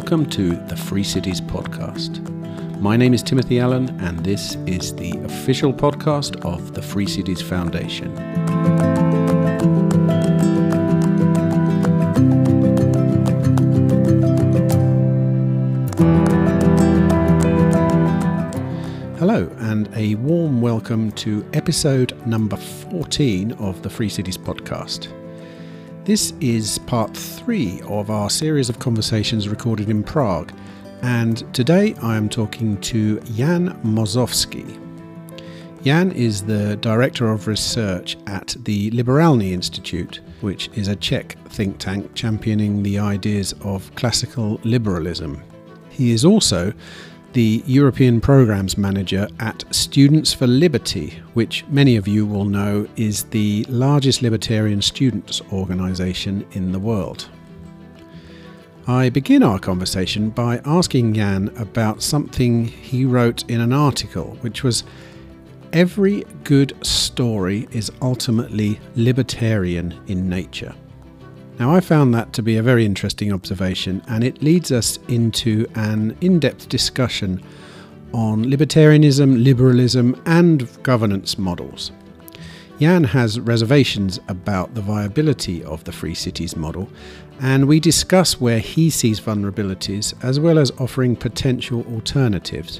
Welcome to the Free Cities Podcast. My name is Timothy Allen, and this is the official podcast of the Free Cities Foundation. Hello, and a warm welcome to episode number 14 of the Free Cities Podcast. This is part 3 of our series of conversations recorded in Prague, and today I am talking to Jan Mozovský. Jan is the Director of Research at the Liberálny Institute, which is a Czech think tank championing the ideas of classical liberalism. He is also the European Programmes Manager at Students for Liberty, which many of you will know is the largest libertarian students organisation in the world. I begin our conversation by asking Jan about something he wrote in an article, which was, "Every good story is ultimately libertarian in nature." Now, I found that to be a very interesting observation, and it leads us into an in-depth discussion on libertarianism, liberalism, and governance models. Jan has reservations about the viability of the Free Cities model, and we discuss where he sees vulnerabilities as well as offering potential alternatives.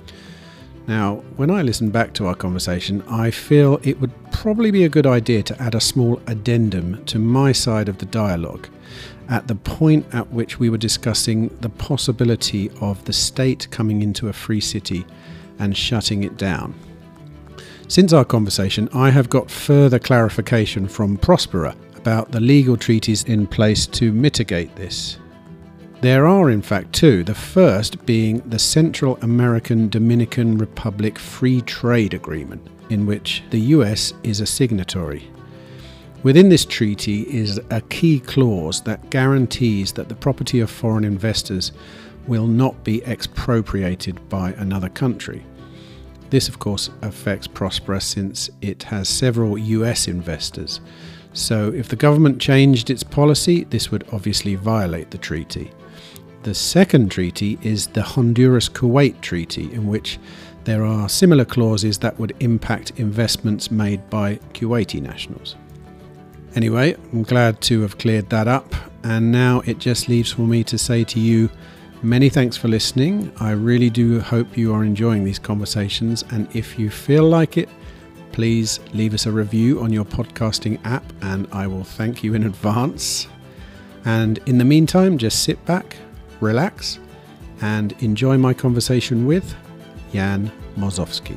Now, when I listen back to our conversation, I feel it would probably be a good idea to add a small addendum to my side of the dialogue at the point at which we were discussing the possibility of the state coming into a free city and shutting it down. Since our conversation, I have got further clarification from Prospera about the legal treaties in place to mitigate this. There are in fact two, the first being the Central American Dominican Republic Free Trade Agreement, in which the US is a signatory. Within this treaty is a key clause that guarantees that the property of foreign investors will not be expropriated by another country. This of course affects Prospera since it has several US investors. So if the government changed its policy, this would obviously violate the treaty. The second treaty is the Honduras-Kuwait Treaty, in which there are similar clauses that would impact investments made by Kuwaiti nationals. Anyway, I'm glad to have cleared that up, and now it just leaves for me to say to you, many thanks for listening. I really do hope you are enjoying these conversations, and if you feel like it, please leave us a review on your podcasting app, and I will thank you in advance. And in the meantime, just sit back, relax, and enjoy my conversation with Jan Mozovský.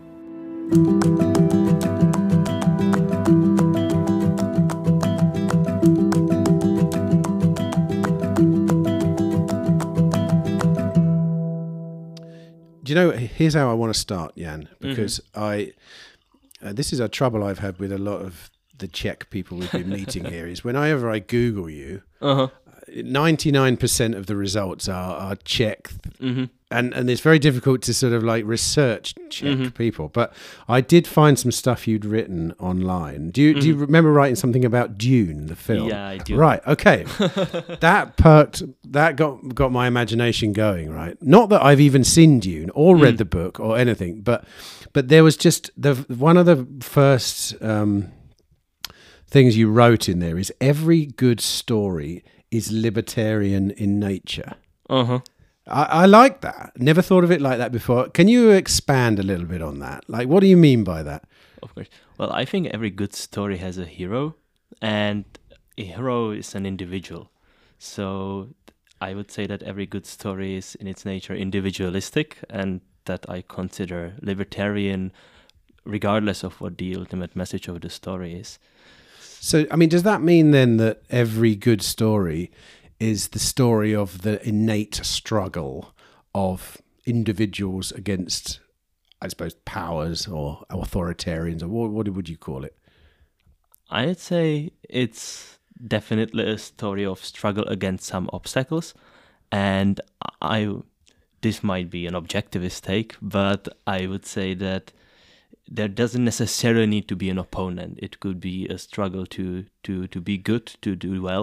Do you know, here's how I want to start, Jan, because this is a trouble I've had with a lot of the Czech people we've been meeting here, is whenever I Google you, 99% of the results are Czech, and it's very difficult to sort of like research Czech people. But I did find some stuff you'd written online. Do you remember writing something about Dune, the film? Yeah, I do. Right, okay. That got my imagination going, right? Not that I've even seen Dune or read the book or anything, but there was just one of the first things you wrote in there is every good story is libertarian in nature. I like that. Never thought of it like that before. Can you expand a little bit on that? Like, what do you mean by that? Of course. Well, I think every good story has a hero, and a hero is an individual. So I would say that every good story is in its nature individualistic, and that I consider libertarian regardless of what the ultimate message of the story is. So, I mean, does that mean then that every good story is the story of the innate struggle of individuals against, I suppose, powers or authoritarians, or what would you call it? I'd say it's definitely a story of struggle against some obstacles, and this might be an objectivist take, but I would say that there doesn't necessarily need to be an opponent. It could be a struggle to be good, to do well,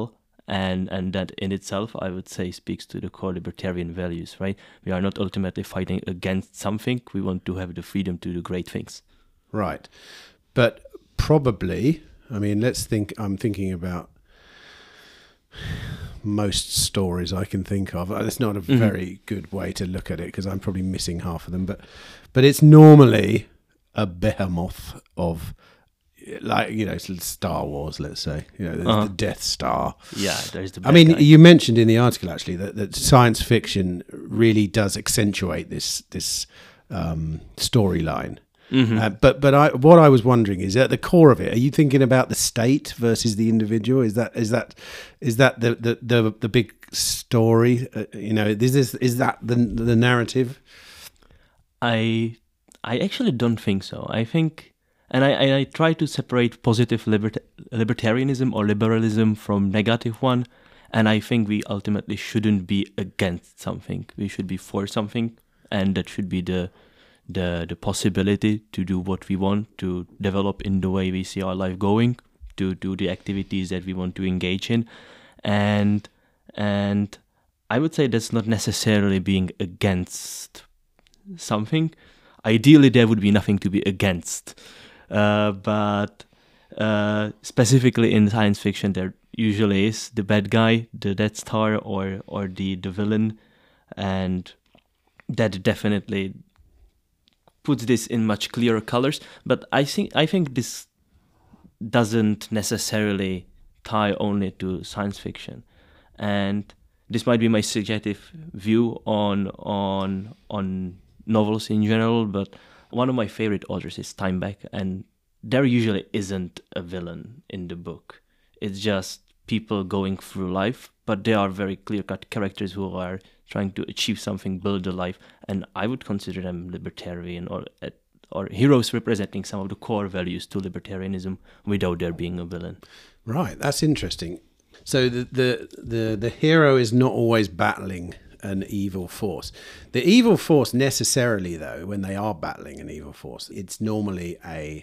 And that in itself, I would say, speaks to the core libertarian values, right? We are not ultimately fighting against something. We want to have the freedom to do great things. Right. But probably, I mean, I'm thinking about most stories I can think of. It's not a very good way to look at it because I'm probably missing half of them, but it's normally a behemoth of, like, Star Wars, let's say, there's the Death Star. Yeah, there's the I mean, guy. You mentioned in the article actually that science fiction really does accentuate this storyline. But what I was wondering is, at the core of it, are you thinking about the state versus the individual? Is that the big story? Is that the narrative? I actually don't think so. I think, and I try to separate positive libertarianism or liberalism from negative one. And I think we ultimately shouldn't be against something. We should be for something, and that should be the possibility to do what we want, to develop in the way we see our life going, to do the activities that we want to engage in. And I would say that's not necessarily being against something. Ideally, there would be nothing to be against. But specifically in science fiction, there usually is the bad guy, the Death Star, or the villain. And that definitely puts this in much clearer colors, but I think this doesn't necessarily tie only to science fiction, and this might be my subjective view on novels in general. But one of my favorite authors is Steinbeck, and there usually isn't a villain in the book. It's just people going through life, but they are very clear-cut characters who are trying to achieve something, build a life, and I would consider them libertarian or heroes representing some of the core values to libertarianism without there being a villain. Right, that's interesting. So the hero is not always battling an evil force. The evil force necessarily, though, when they are battling an evil force, it's normally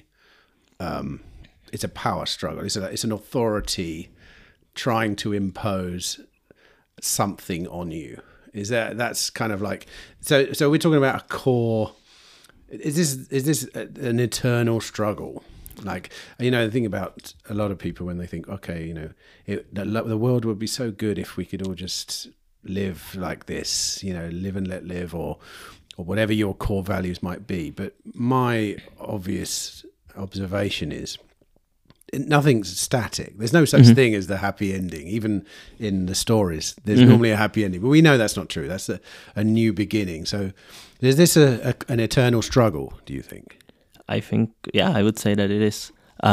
it's a power struggle. It's an authority trying to impose something on you. That's kind of like, so we're talking about a core. Is this an eternal struggle? Like, the thing about a lot of people when they think, okay, the world would be so good if we could all just live like this, live and let live, or whatever your core values might be. But my obvious observation is, nothing's static. There's no such thing as the happy ending. Even in the stories, there's normally a happy ending. But we know that's not true. That's a new beginning. So is this an eternal struggle, do you think? I think, yeah, I would say that it is.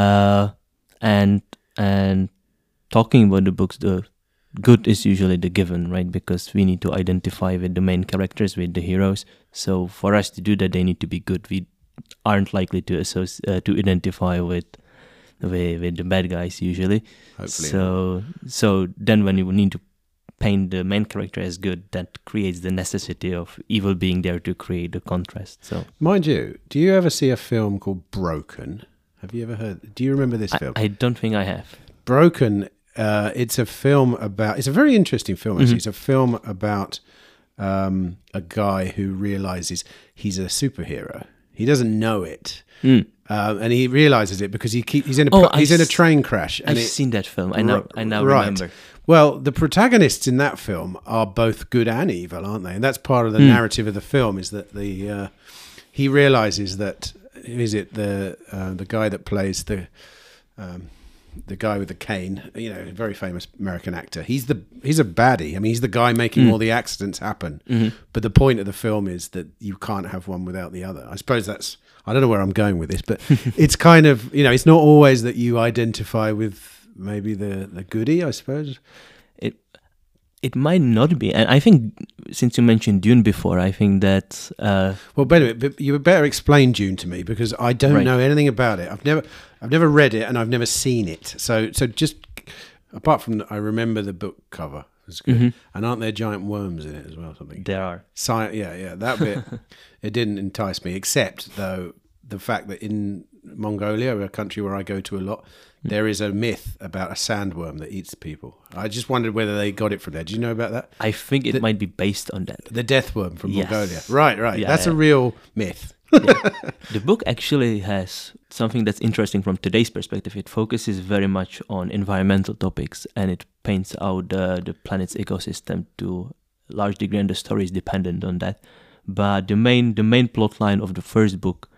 And talking about the books, the good is usually the given, right? Because we need to identify with the main characters, with the heroes. So for us to do that, they need to be good. We aren't likely to identify with the bad guys usually. Hopefully. So then when you need to paint the main character as good, that creates the necessity of evil being there to create the contrast. So, mind you, do you ever see a film called Broken? Have you ever heard? Do you remember this film? I don't think I have. Broken. It's a film about. It's a very interesting film. Actually, it's a film about a guy who realizes he's a superhero. He doesn't know it. And he realizes it because he's in a train crash. And I've seen that film. I now remember. Well, the protagonists in that film are both good and evil, aren't they? And that's part of the narrative of the film, is that he realizes that, is it the guy that plays the guy with the cane, a very famous American actor. He's a baddie. I mean, he's the guy making all the accidents happen. But the point of the film is that you can't have one without the other. I suppose I don't know where I'm going with this, but it's kind of, it's not always that you identify with maybe the goodie, I suppose. It might not be. And I think, since you mentioned Dune before, I think that... Well, but you better explain Dune to me, because I don't know anything about it. I've never read it, and I've never seen it. So just, apart from, I remember the book cover. It's good. And aren't there giant worms in it as well? Something. There are. Yeah, that bit, it didn't entice me, except, though, the fact that in Mongolia, a country where I go to a lot, there is a myth about a sandworm that eats people. I just wondered whether they got it from there. Do you know about that? I think it might be based on that. The death worm from Yes. Mongolia. Right. Yeah, That's yeah. a real myth. The book actually has something that's interesting from today's perspective. It focuses very much on environmental topics, and it paints out the planet's ecosystem to a large degree, and the story is dependent on that. But the main plot line of the first book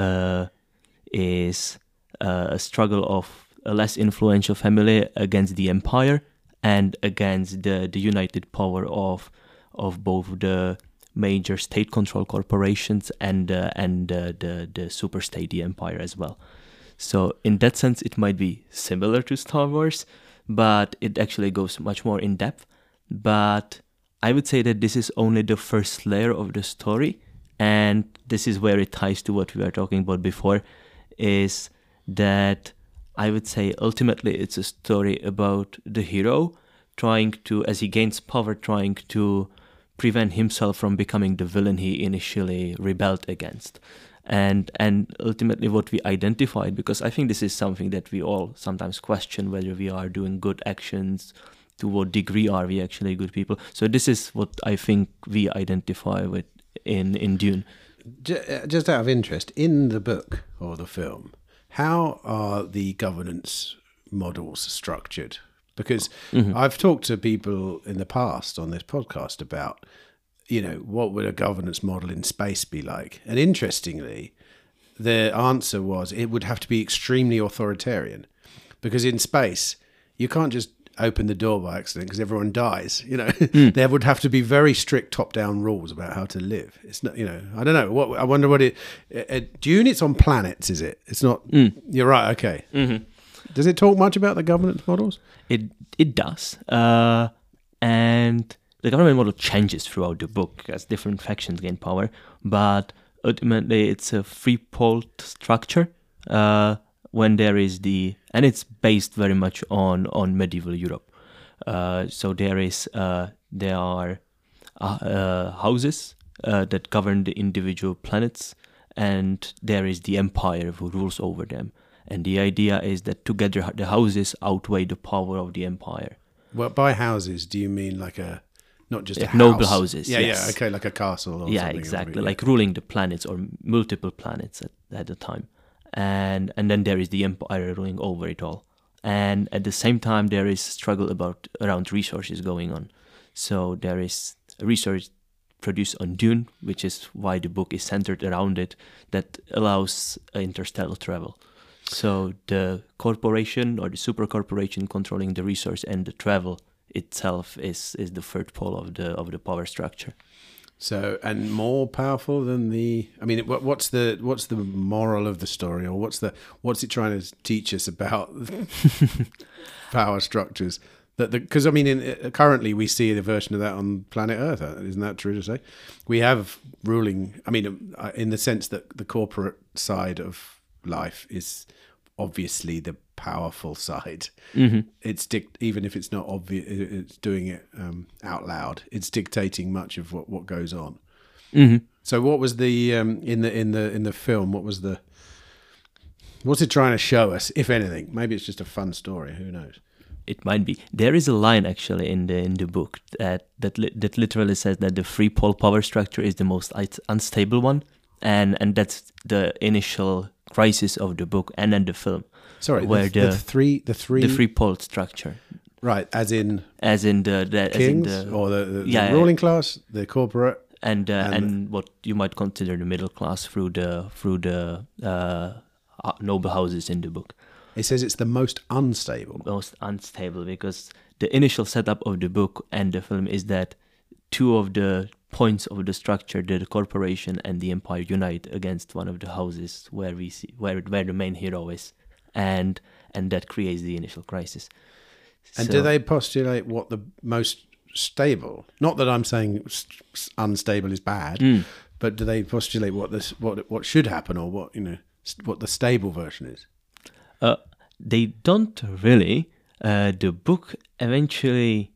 is a struggle of a less influential family against the empire and against the united power of both the major state-controlled corporations and the superstate, the empire as well. So in that sense, it might be similar to Star Wars, but it actually goes much more in depth. But I would say that this is only the first layer of the story, and this is where it ties to what we were talking about before, is that I would say ultimately it's a story about the hero trying to, as he gains power, trying to prevent himself from becoming the villain he initially rebelled against. And ultimately what we identified, because I think this is something that we all sometimes question, whether we are doing good actions, to what degree are we actually good people. So this is what I think we identify with in Dune. Just out of interest, in the book or the film, how are the governance models structured? Because I've talked to people in the past on this podcast about, what would a governance model in space be like? And interestingly, the answer was it would have to be extremely authoritarian, because in space, you can't just open the door by accident because everyone dies. There would have to be very strict top-down rules about how to live. It's not, I don't know. I wonder what Dune, it's on planets, is it? It's not. You're right. Okay. Mm-hmm. Does it talk much about the governance models? It does, and the government model changes throughout the book as different factions gain power. But ultimately, it's a three-pole structure. When there is and it's based very much on medieval Europe. So there are houses that govern the individual planets, and there is the empire who rules over them. And the idea is that together the houses outweigh the power of the empire. Well, by houses, do you mean not just a house? Noble houses, yeah, yes. Yeah, okay, like a castle or something. Yeah, exactly, like ruling the planets or multiple planets at the time. And then there is the empire ruling over it all. And at the same time, there is struggle around resources going on. So there is research produced on Dune, which is why the book is centered around it, that allows interstellar travel. So the corporation or the super corporation controlling the resource and the travel itself is the third pole of the power structure. So, and more powerful than what's the moral of the story, or what's it trying to teach us about power structures? Because currently we see the version of that on planet Earth. Isn't that true to say? We have ruling. In the sense that the corporate side of life is obviously the powerful side. Mm-hmm. It's even if it's not obvious, it's doing it out loud. It's dictating much of what goes on. Mm-hmm. So, what was the in the film? What's it trying to show us, if anything? Maybe it's just a fun story. Who knows? It might be. There is a line actually in the book that literally says that the three pole power structure is the most unstable one, and that's the initial crisis of the book and then the film. Sorry, where the three pole structure, right? As in the kings, or the ruling class, the corporate, and what you might consider the middle class through the noble houses in the book. It says it's the most unstable. Most unstable, because the initial setup of the book and the film is that two of the points of the structure, the corporation and the empire, unite against one of the houses where we see where the main hero is, and that creates the initial crisis. And do they postulate what the most stable? Not that I'm saying unstable is bad, but do they postulate what should happen, or what the stable version is? They don't really. The book eventually,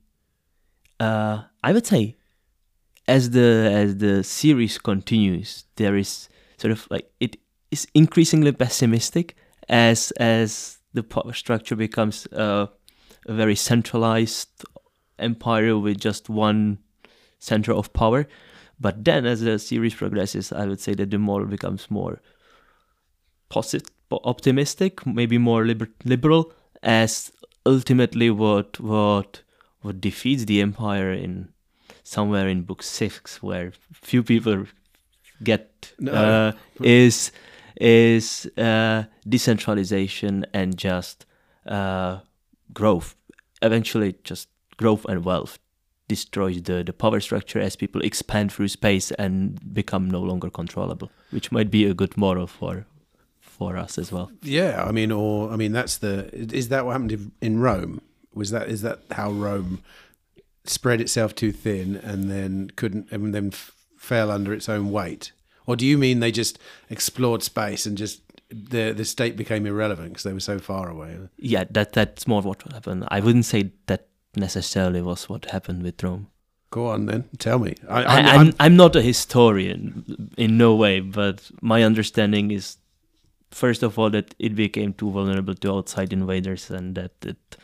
I would say, as the series continues, there is sort of like is increasingly pessimistic as the power structure becomes a very centralized empire with just one center of power. But then, as the series progresses, I would say that the model becomes more optimistic, maybe more liberal, as ultimately what defeats the empire in somewhere in book 6, where few people get is decentralization and just growth. Eventually, just growth and wealth destroys the power structure as people expand through space and become no longer controllable, which might be a good model for us as well. Yeah, I mean, is that what happened in Rome? Is that how Rome spread itself too thin and then fell under its own weight? Or do you mean they just explored space and just the state became irrelevant because they were so far away? Yeah, that's more what happened. I wouldn't say that necessarily was what happened with Rome. Go on then, tell me. I'm not a historian in no way, but my understanding is, first of all, that it became too vulnerable to outside invaders, and that it,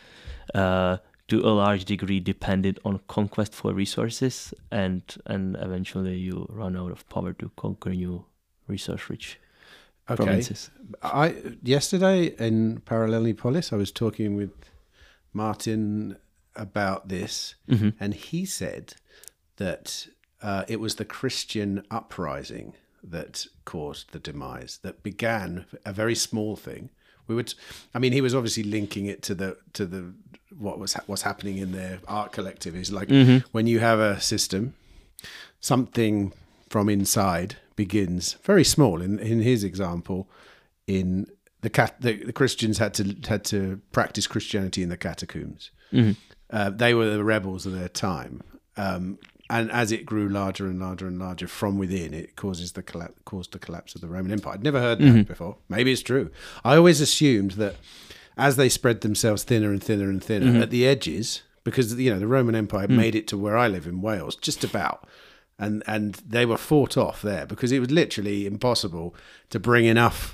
to a large degree, depended on conquest for resources, and eventually you run out of power to conquer new resource-rich provinces. Yesterday in Parallelipolis, I was talking with Martin about this, and he said that it was the Christian uprising that caused the demise, that began a very small thing. He was obviously linking it to the what's happening in their art collective. Is like when you have a system, something from inside begins very small. In his example, in the Christians had to practice Christianity in the catacombs. They were the rebels of their time. And as it grew larger and larger and larger from within, it caused the collapse of the Roman Empire. I'd never heard that before. Maybe it's true. I always assumed that as they spread themselves thinner and thinner and thinner at the edges, because the Roman Empire made it to where I live in Wales, just about, and they were fought off there because it was literally impossible to bring enough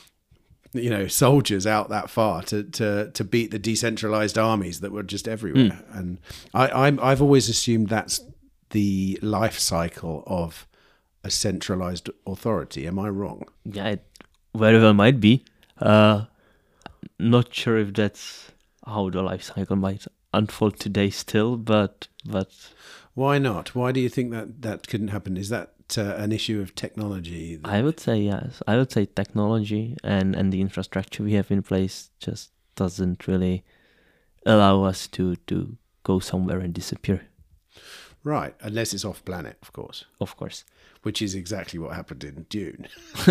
soldiers out that far to beat the decentralized armies that were just everywhere. And I've always assumed that's the life cycle of a centralized authority. Am I wrong? Yeah, it very well might be. Not sure if that's how the life cycle might unfold today still, but why not? Why do you think that couldn't happen? Is that an issue of technology? I would say yes. I would say technology and the infrastructure we have in place just doesn't really allow us to go somewhere and disappear. Right, unless it's off planet, of course. Of course. Which is exactly what happened in Dune.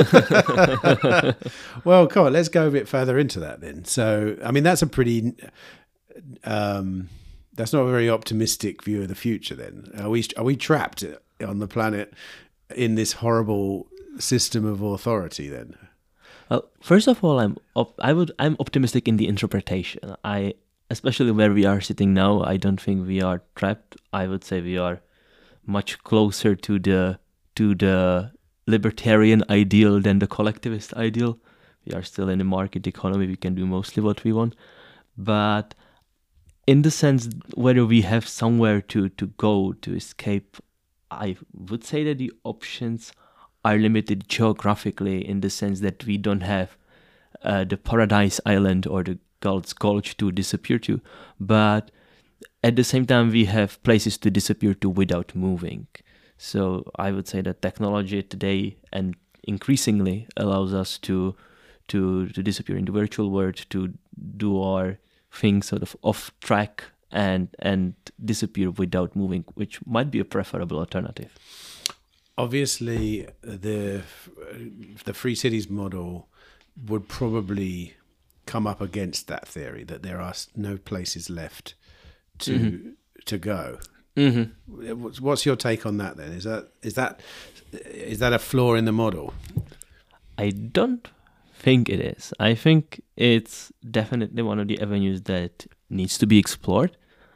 Well, come on, let's go a bit further into that then. So, I mean, that's a pretty... that's not a very optimistic view of the future then. Are we trapped on the planet in this horrible system of authority then? Well, first of all, I'm optimistic in the interpretation. Especially where we are sitting now, I don't think we are trapped. I would say we are much closer to the libertarian ideal than the collectivist ideal. We are still in a market economy. We can do mostly what we want. But in the sense whether we have somewhere to go to escape, I would say that the options are limited geographically, in the sense that we don't have the Paradise Island or the Galt's Gulch to disappear to, but at the same time we have places to disappear to without moving. So I would say that technology today and increasingly allows us to disappear in the virtual world, to do our things sort of off track and disappear without moving, which might be a preferable alternative. Obviously, the Free Cities model would probably come up against that theory, that there are no places left to go. What's your take on that then? Is that a flaw in the model? I don't think it is. I think it's definitely one of the avenues that needs to be explored,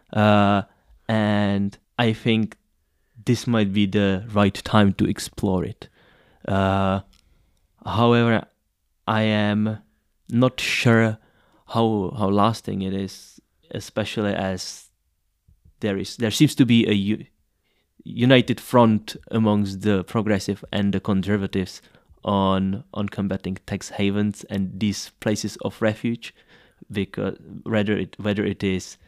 and I think this might be the right time to explore it. However, I am not sure how lasting it is, especially as there seems to be a united front amongst the progressive and the conservatives on combating tax havens and these places of refuge, because whether it is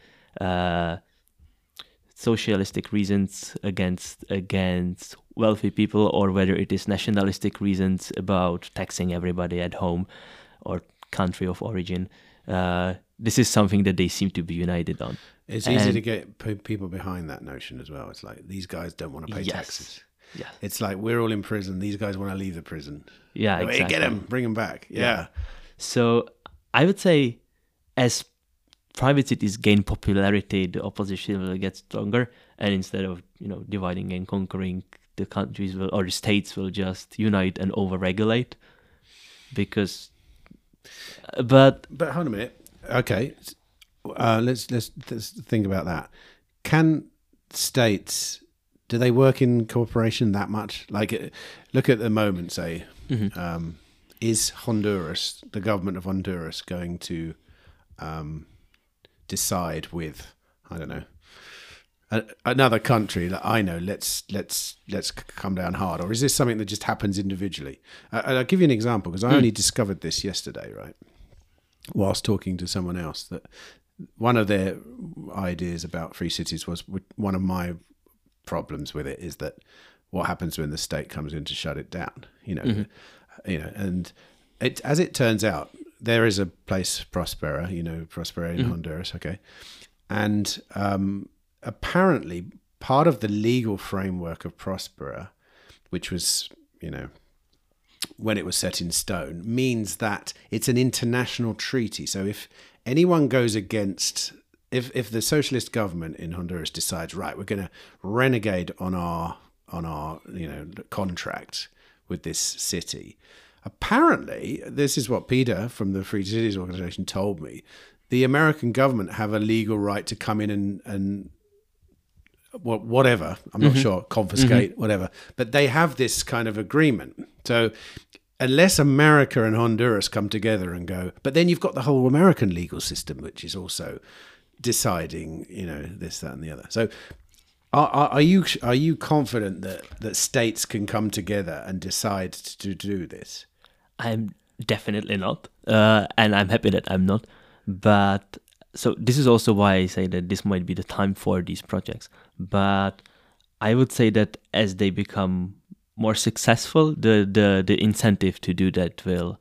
socialistic reasons against wealthy people, or whether it is nationalistic reasons about taxing everybody at home or country of origin. This is something that they seem to be united on. It's easy to get people behind that notion as well. It's like, these guys don't want to pay taxes. Yeah. It's like, we're all in prison. These guys want to leave the prison. Yeah, exactly. Hey, get them, bring them back. Yeah. So I would say, as private cities gain popularity, the opposition will get stronger, and instead of dividing and conquering, the countries or the states will just unite and overregulate. Because, but hold on a minute. Okay, let's think about that. Can states, do they work in cooperation that much? Like, look at the moment. Say, is Honduras, the government of Honduras, going to decide with, I don't know, another country that I know, let's come down hard, or is this something that just happens individually? I'll give you an example, because I only discovered this yesterday, right, whilst talking to someone else, that one of their ideas about free cities was, one of my problems with it is that what happens when the state comes in to shut it down, and as it turns out, there is a place, Prospera in Honduras, okay, and apparently part of the legal framework of Prospera, which was, when it was set in stone, means that it's an international treaty. So if anyone goes against, if the socialist government in Honduras decides, right, we're going to renegade on our contract with this city, apparently, this is what Peter from the Free Cities Organization told me, the American government have a legal right to come in and whatever, I'm not sure, confiscate, whatever. But they have this kind of agreement. So unless America and Honduras come together and go, but then you've got the whole American legal system, which is also deciding, this, that, and the other. So are you confident that states can come together and decide to do this? I'm definitely not, and I'm happy that I'm not. But so this is also why I say that this might be the time for these projects. But I would say that as they become more successful, the incentive to do that will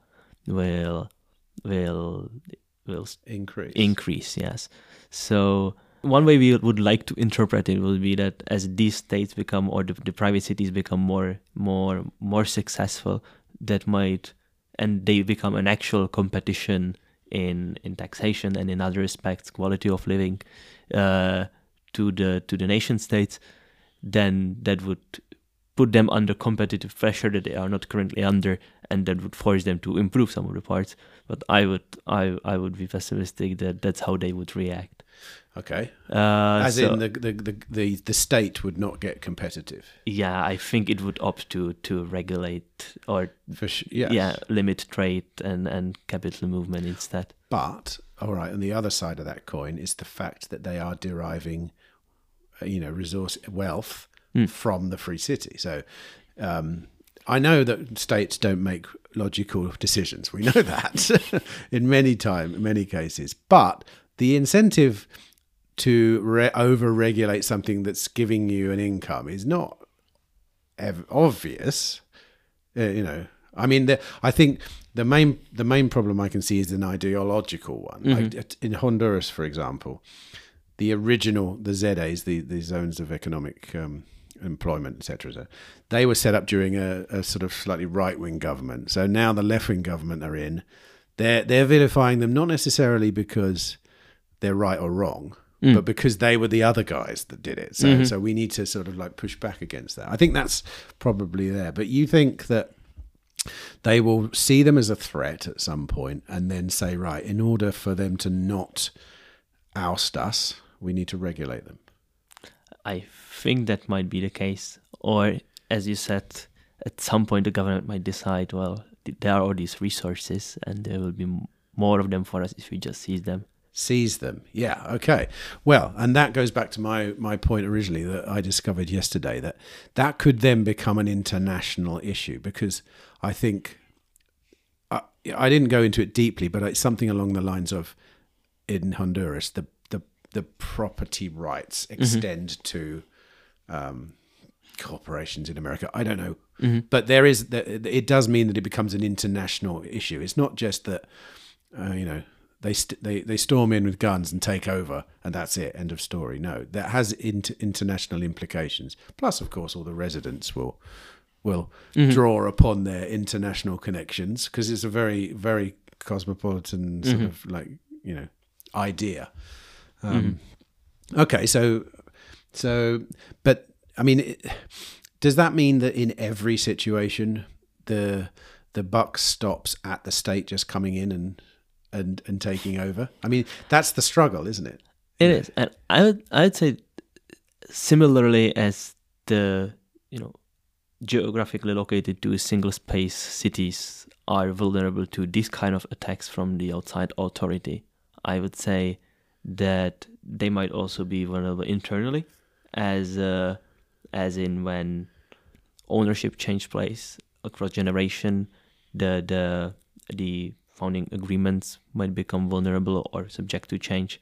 increase. Yes. So one way we would like to interpret it will be that as these states become, or the private cities become more successful, that might, and they become an actual competition in taxation and in other respects, quality of living, to the nation states, then that would put them under competitive pressure that they are not currently under, and that would force them to improve some of the parts. But I would be pessimistic that that's how they would react. Okay. In the state would not get competitive. Yeah, I think it would opt to regulate or limit trade and capital movement instead. But all right, on the other side of that coin is the fact that they are deriving, resource wealth from the free city. So I know that states don't make logical decisions. We know that in many cases, but the incentive to over-regulate something that's giving you an income is not obvious. I mean, I think the main problem I can see is an ideological one. Like in Honduras, for example, the ZAs, the zones of economic employment, etc. They were set up during a sort of slightly right-wing government. So now the left-wing government are in. They're vilifying them not necessarily because they're right or wrong, but because they were the other guys that did it. So we need to sort of like push back against that. I think that's probably there. But you think that they will see them as a threat at some point and then say, right, in order for them to not oust us, we need to regulate them? I think that might be the case. Or, as you said, at some point the government might decide, well, there are all these resources, and there will be more of them for us if we just seize them. Seize them. Yeah. Okay. Well, and that goes back to my point originally that I discovered yesterday, that could then become an international issue, because I think I didn't go into it deeply, but it's something along the lines of, in Honduras, the property rights extend to corporations in America. I don't know, but it does mean that it becomes an international issue. It's not just that they storm in with guns and take over and that's it, end of story. No, that has international implications. Plus, of course, all the residents will draw upon their international connections, because it's a very, very cosmopolitan sort of idea. Okay, so, but I mean, does that mean that in every situation the buck stops at the state just coming in and taking over? I mean, that's the struggle, isn't it? It is, and I'd say similarly as the geographically located to single space cities are vulnerable to this kind of attacks from the outside authority, I would say that they might also be vulnerable internally, as in when ownership change place across generation, the founding agreements might become vulnerable or subject to change.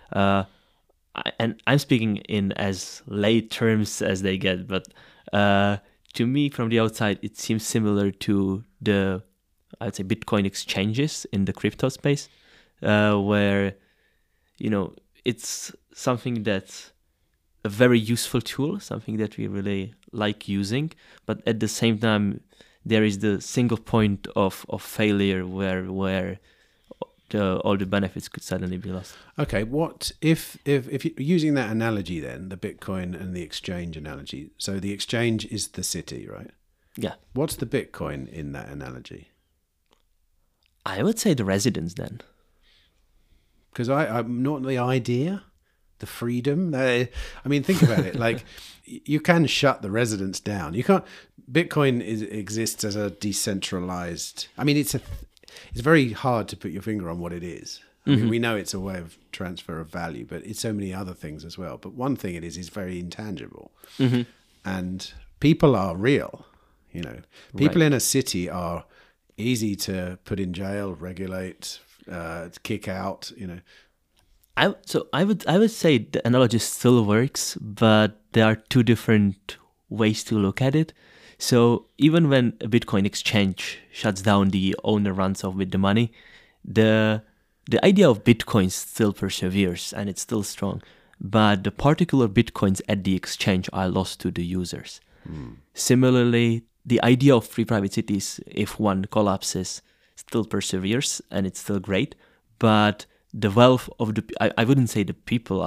And I'm speaking in as lay terms as they get, but to me, from the outside, it seems similar to the, I'd say, Bitcoin exchanges in the crypto space, where it's something that's a very useful tool, something that we really like using, but at the same time, there is the single point of failure where all the benefits could suddenly be lost. Okay, what if you're using that analogy then, the Bitcoin and the exchange analogy? So the exchange is the city, right? Yeah. What's the Bitcoin in that analogy? I would say the residents then. Because I'm not the idea, the freedom. I mean, think about it. Like, you can shut the residents down. You can't. Bitcoin exists as a decentralized. I mean, it's very hard to put your finger on what it is. I mean, we know it's a way of transfer of value, but it's so many other things as well. But one thing it is very intangible, and people are real. People in a city are easy to put in jail, regulate, kick out. I would say the analogy still works, but there are two different ways to look at it. So even when a Bitcoin exchange shuts down, the owner runs off with the money, the idea of Bitcoin still perseveres and it's still strong. But the particular Bitcoins at the exchange are lost to the users. Similarly, the idea of free private cities, if one collapses, still perseveres and it's still great. But the wealth of I wouldn't say the people,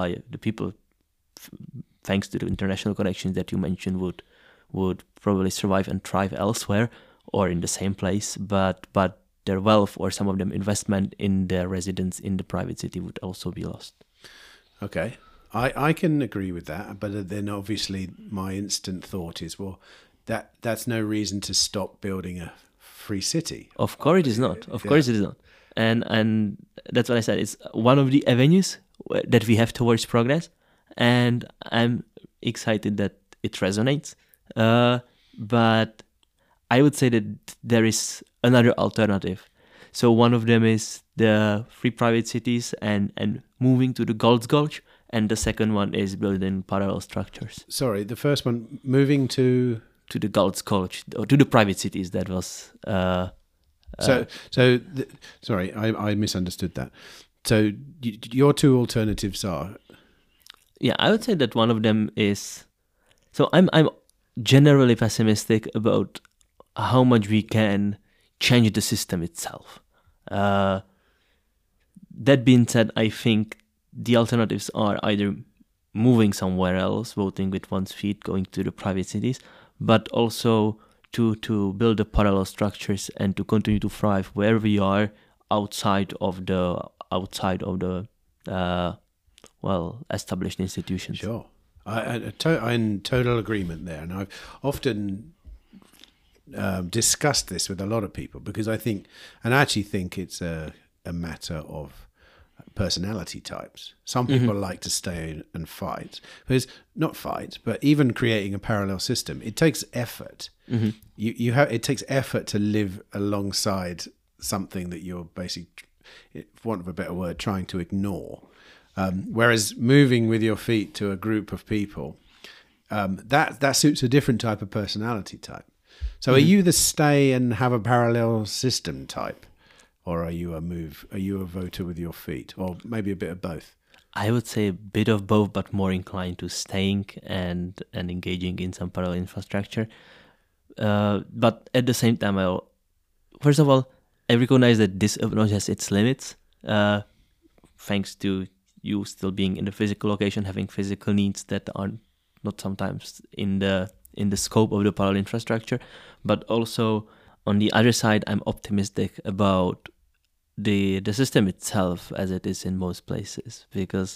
thanks to the international connections that you mentioned, would probably survive and thrive elsewhere or in the same place, but their wealth or some of them investment in their residence in the private city would also be lost. Okay, I can agree with that, but then obviously my instant thought is, well, that's no reason to stop building a free city. Of course it is not. Of course it is not. And that's what I said. It's one of the avenues that we have towards progress, and I'm excited that it resonates. But I would say that there is another alternative. So one of them is the free private cities and moving to the Galt's Gulch, and the second one is building parallel structures. Sorry, the first one, moving to the Galt's Gulch, or to the private cities. That was sorry, I misunderstood that. So your two alternatives are? Yeah, I would say that one of them is. So I'm generally pessimistic about how much we can change the system itself. That being said, I think the alternatives are either moving somewhere else, voting with one's feet, going to the private cities, but also to build the parallel structures and to continue to thrive where we are outside of the established institutions. Sure. I'm in total agreement there, and I've often discussed this with a lot of people because I actually think it's a matter of personality types. Some people like to stay and fight. Because not fight, but even creating a parallel system, it takes effort. It takes effort to live alongside something that you're basically, for want of a better word, trying to ignore. Whereas moving with your feet to a group of people, that suits a different type of personality type. So are you the stay and have a parallel system type? Or are you a voter with your feet? Or maybe a bit of both? I would say a bit of both, but more inclined to staying and engaging in some parallel infrastructure. But at the same time, first of all, I recognize that this approach has its limits, thanks to you still being in the physical location, having physical needs that are not sometimes in the scope of the parallel infrastructure. But also, on the other side, I'm optimistic about the system itself as it is in most places, because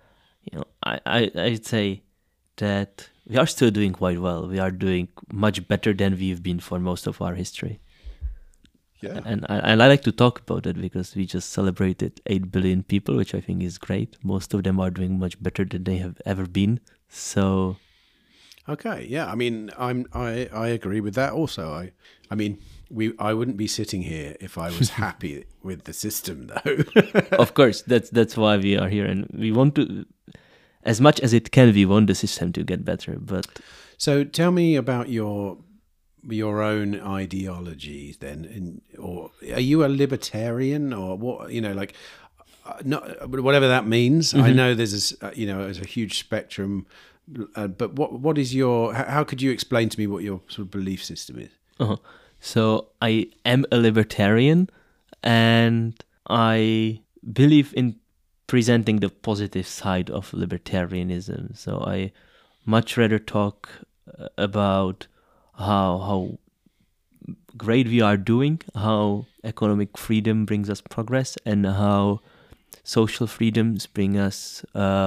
I'd say that we are still doing quite well. We are doing much better than we've been for most of our history. Yeah. And I like to talk about it because we just celebrated 8 billion people, which I think is great. Most of them are doing much better than they have ever been. So... Okay, yeah. I mean, I agree with that. Also, I mean, I wouldn't be sitting here if I was happy with the system, though. Of course, that's why we are here, and we want to, as much as it can, we want the system to get better. But so, tell me about your own ideology, then, or are you a libertarian, or what? Not whatever that means. I know there's there's a huge spectrum. But what is your? How could you explain to me what your sort of belief system is? So I am a libertarian, and I believe in presenting the positive side of libertarianism. So I much rather talk about how great we are doing, how economic freedom brings us progress, and how social freedoms bring us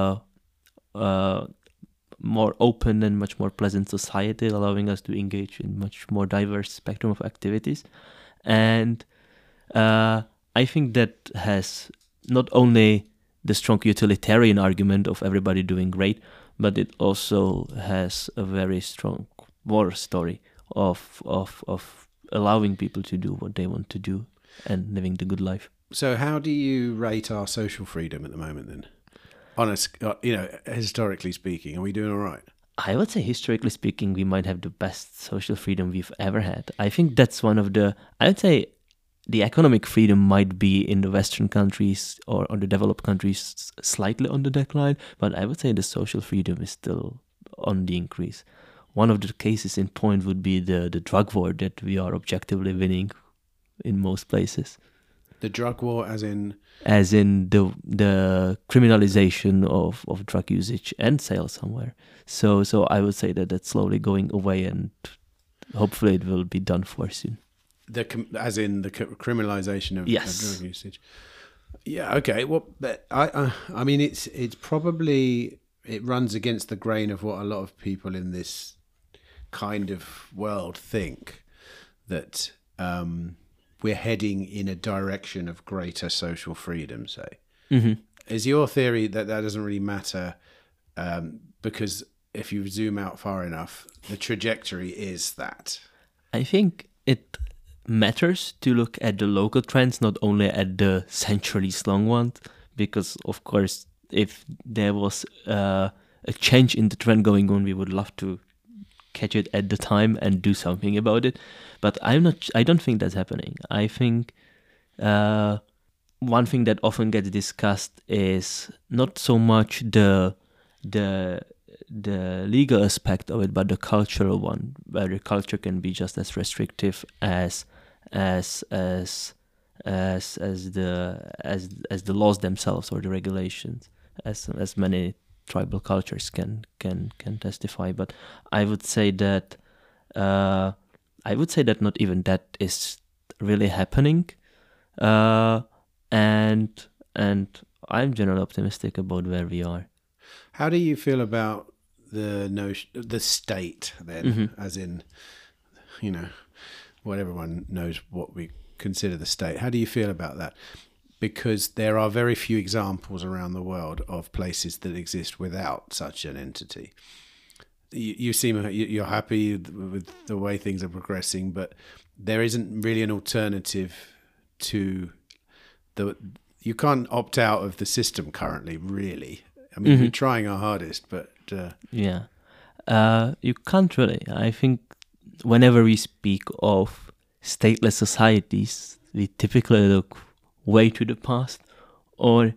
more open and much more pleasant society, allowing us to engage in much more diverse spectrum of activities. And I think that has not only the strong utilitarian argument of everybody doing great, but it also has a very strong war story of allowing people to do what they want to do and living the good life. So how do you rate our social freedom at the moment then? Historically speaking, are we doing all right? I would say, historically speaking, we might have the best social freedom we've ever had. I think that's one of I would say the economic freedom might be in the Western countries or the developed countries slightly on the decline, but I would say the social freedom is still on the increase. One of the cases in point would be the drug war that we are objectively winning in most places. The drug war, as in the criminalization of drug usage and sale somewhere. So I would say that that's slowly going away, and hopefully it will be done for soon. As in the criminalization of drug usage. Yeah. Okay. Well, I mean, it's probably, it runs against the grain of what a lot of people in this kind of world think, that we're heading in a direction of greater social freedom, say. Is your theory that doesn't really matter because if you zoom out far enough, the trajectory is that? I think it matters to look at the local trends, not only at the centuries-long ones, because, of course, if there was a change in the trend going on, we would love to catch it at the time and do something about it. But I don't think that's happening. I think one thing that often gets discussed is not so much the legal aspect of it, but the cultural one, where the culture can be just as restrictive as the laws themselves or the regulations, as many tribal cultures can testify. But I would say that not even that is really happening, and I'm generally optimistic about where we are. How do you feel about the state then, as in, Well, everyone knows what we consider the state. How do you feel about that? Because there are very few examples around the world of places that exist without such an entity. You seem you're happy with the way things are progressing, but there isn't really an alternative to the. You can't opt out of the system currently, really. I mean, we're trying our hardest, but you can't really. I think whenever we speak of stateless societies, we typically look way to the past, or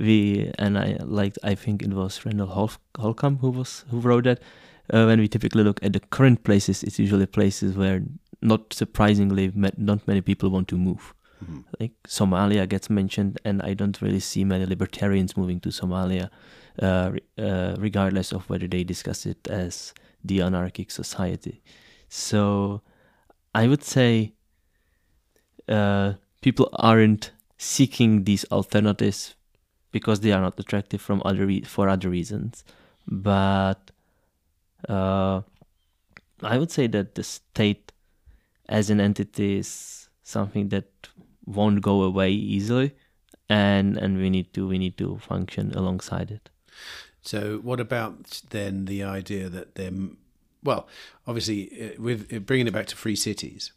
I think it was Randall Holcomb who wrote that. When we typically look at the current places, it's usually places where, not surprisingly, not many people want to move. Mm-hmm. Like Somalia gets mentioned, and I don't really see many libertarians moving to Somalia, regardless of whether they discuss it as the anarchic society. So I would say people aren't seeking these alternatives because they are not attractive for other reasons. But I would say that the state as an entity is something that won't go away easily, and we need to function alongside it. So what about then the idea that well, obviously with bringing it back to free cities,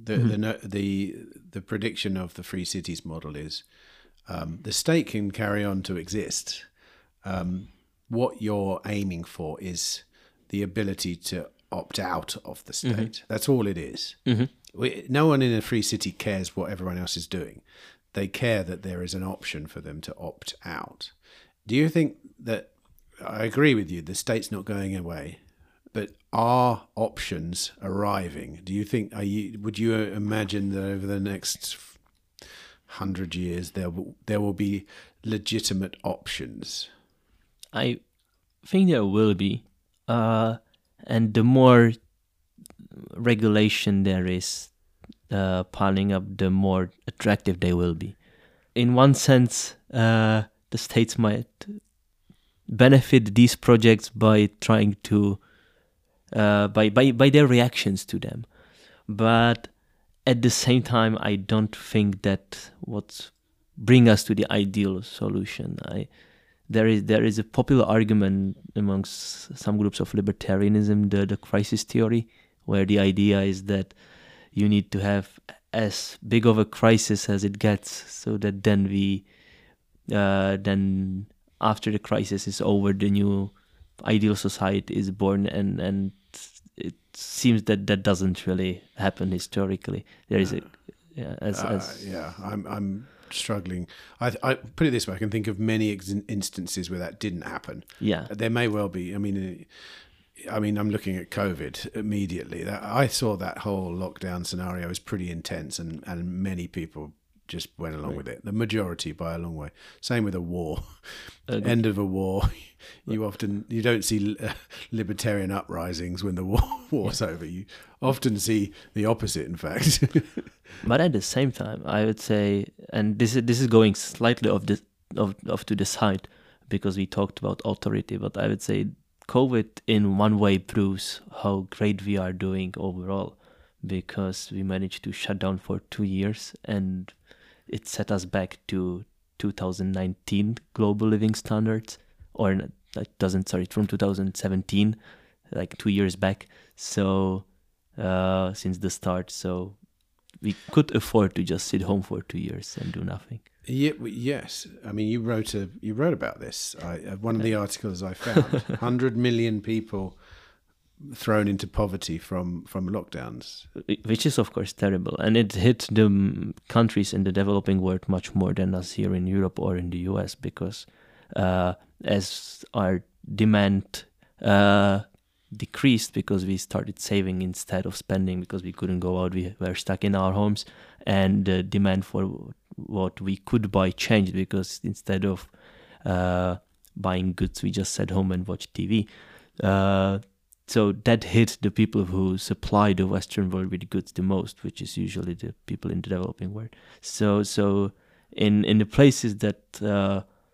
the prediction of the free cities model is the state can carry on to exist. What you're aiming for is the ability to opt out of the state. Mm-hmm. That's all it is. Mm-hmm. No one in a free city cares what everyone else is doing. They care that there is an option for them to opt out. Do you think that, I agree with you, the state's not going away, but are options arriving? Do you think, would you imagine that over the next 100 years there will be legitimate options? I think there will be. And the more regulation there is piling up, the more attractive they will be. In one sense, the states might benefit these projects by trying to, by their reactions to them. But at the same time, I don't think that what bring us to the ideal solution. There is a popular argument amongst some groups of libertarianism, the crisis theory, where the idea is that you need to have as big of a crisis as it gets, so that then after the crisis is over, the new ideal society is born, and it seems that doesn't really happen historically. There is I'm struggling. I put it this way: I can think of many instances where that didn't happen. Yeah, there may well be. I mean, I'm looking at COVID immediately. I saw that whole lockdown scenario as pretty intense, and many people just went along with it. The majority by a long way. Same with a war. End of a war. You don't see libertarian uprisings when the war's over. You often see the opposite, in fact. But at the same time, I would say, and this is going slightly off to the side because we talked about authority, but I would say COVID in one way proves how great we are doing overall, because we managed to shut down for 2 years, and it set us back to 2019 global living standards, from 2017, like 2 years back. So since the start, so we could afford to just sit home for 2 years and do nothing. Yeah, yes. I mean, you wrote about this. One of the articles I found: 100 million people thrown into poverty from lockdowns, which is of course terrible, and it hit the countries in the developing world much more than us here in Europe or in the US, because as our demand decreased because we started saving instead of spending, because we couldn't go out, we were stuck in our homes, and the demand for what we could buy changed, because instead of buying goods, we just sat home and watched TV. So that hit the people who supply the Western world with goods the most, which is usually the people in the developing world. So in the places that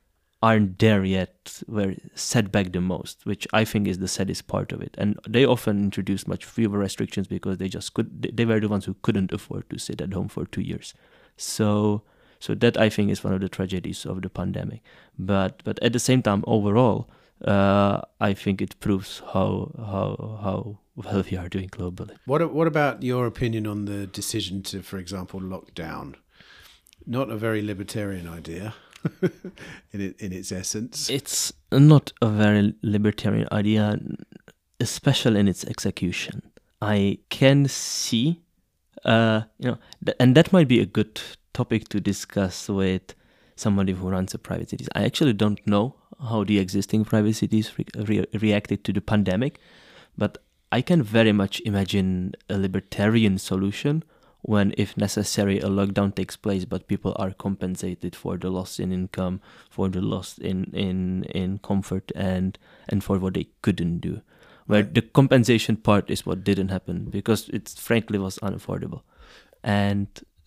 aren't there yet were set back the most, which I think is the saddest part of it. And they often introduced much fewer restrictions because they were the ones who couldn't afford to sit at home for 2 years. So that, I think, is one of the tragedies of the pandemic. But at the same time, overall, I think it proves how well we are doing globally. What about your opinion on the decision to, for example, lock down? Not a very libertarian idea in its essence. It's not a very libertarian idea, especially in its execution. I can see, and that might be a good topic to discuss with somebody who runs a private cities. I actually don't know how the existing private cities reacted to the pandemic, but I can very much imagine a libertarian solution when, if necessary, a lockdown takes place, but people are compensated for the loss in income, for the loss in comfort, and for what they couldn't do. Where the compensation part is what didn't happen, because it frankly was unaffordable. And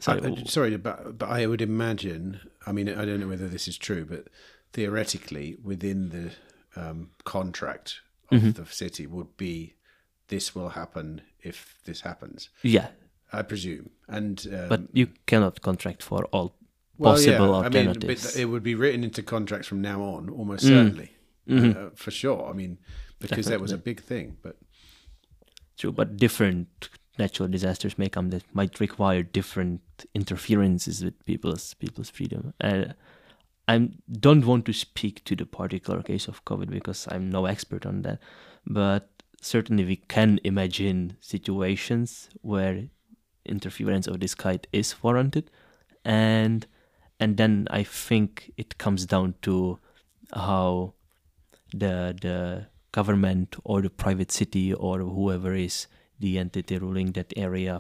but I would imagine, I mean, I don't know whether this is true, but theoretically, within the contract of the city would be, this will happen if this happens. Yeah. I presume. But you cannot contract for all possible alternatives. But it would be written into contracts from now on, almost certainly, for sure. I mean, because that was a big thing. But true, but different natural disasters may come that might require different interferences with people's freedom. I don't want to speak to the particular case of COVID because I'm no expert on that, but certainly we can imagine situations where interference of this kind is warranted, and then I think it comes down to how the government or the private city or whoever is the entity ruling that area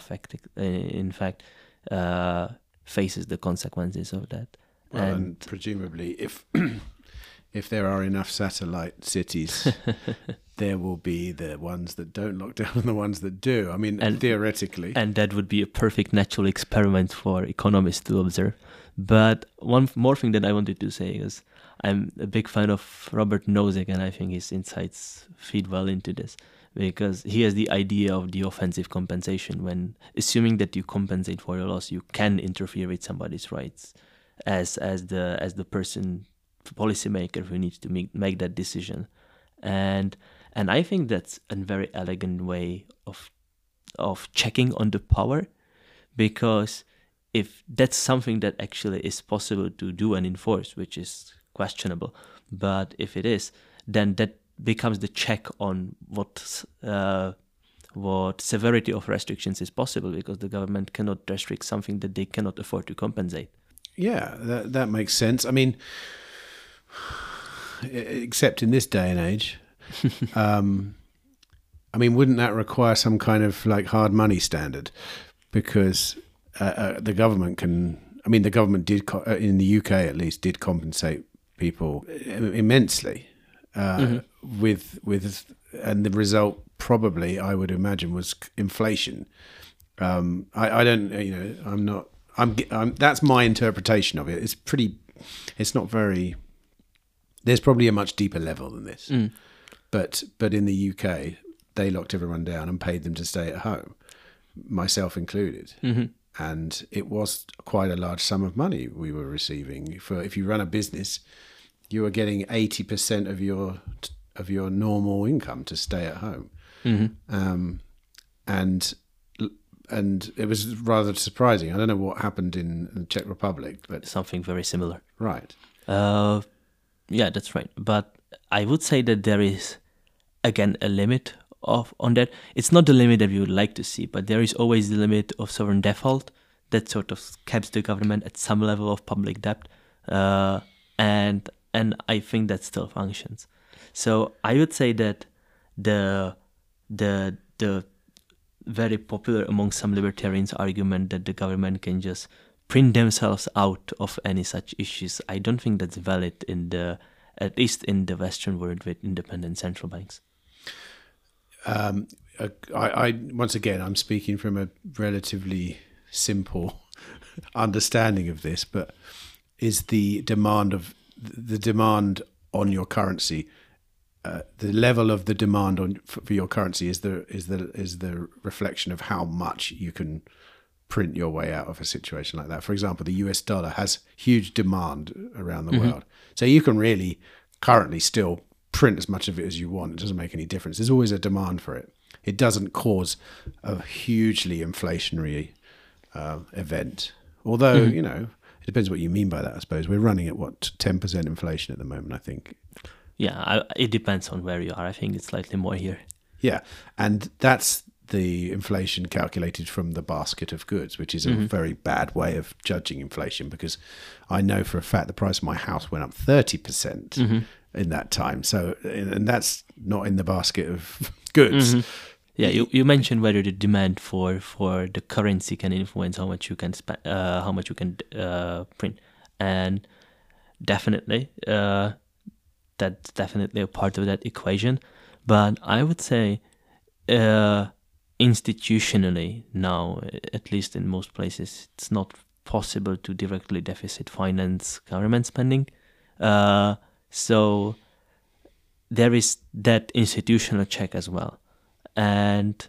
faces the consequences of that. Well, and presumably, if there are enough satellite cities, there will be the ones that don't lock down and the ones that do. I mean, theoretically. And that would be a perfect natural experiment for economists to observe. But one more thing that I wanted to say is I'm a big fan of Robert Nozick, and I think his insights feed well into this, because he has the idea of the offensive compensation. When assuming that you compensate for your loss, you can interfere with somebody's rights as the person, policymaker, who needs to make that decision. And I think that's a very elegant way of checking on the power, because if that's something that actually is possible to do and enforce, which is questionable, but if it is, then that becomes the check on what severity of restrictions is possible, because the government cannot restrict something that they cannot afford to compensate. Yeah, that makes sense. I mean, except in this day and age, I mean, wouldn't that require some kind of like hard money standard? Because the government can. I mean, the government did in the UK at least did compensate people immensely with and the result probably, I would imagine, was inflation. I don't, I'm not. That's my interpretation of it. It's not very. There's probably a much deeper level than this. But in the UK, they locked everyone down and paid them to stay at home, myself included. And it was quite a large sum of money we were receiving. If you run a business, you were getting 80% of your normal income to stay at home. And it was rather surprising. I don't know what happened in the Czech Republic, but something very similar. Right. Yeah, that's right. But I would say that there is, again, a limit on that. It's not the limit that we would like to see, but there is always the limit of sovereign default that sort of caps the government at some level of public debt, and I think that still functions. So I would say that the very popular among some libertarians argument that the government can just print themselves out of any such issues, I don't think that's valid at least in the Western world with independent central banks. I once again, I'm speaking from a relatively simple understanding of this, but is the demand of the demand on your currency, the level of the demand for your currency is the reflection of how much you can print your way out of a situation like that. For example, the US dollar has huge demand around the world, so you can really currently still print as much of it as you want. It doesn't make any difference. There's always a demand for it. It doesn't cause a hugely inflationary event. Although, you know, it depends what you mean by that, I suppose. We're running at, 10% inflation at the moment, I think. Yeah, it depends on where you are. I think it's slightly more here. Yeah, and that's the inflation calculated from the basket of goods, which is a very bad way of judging inflation, because I know for a fact the price of my house went up 30% in that time. So, and that's not in the basket of goods. Yeah, you mentioned whether the demand for the currency can influence how much you can spend, how much you can print, and definitely that's definitely a part of that equation. But I would say institutionally now, at least in most places, it's not possible to directly deficit finance government spending. So there is that institutional check as well. And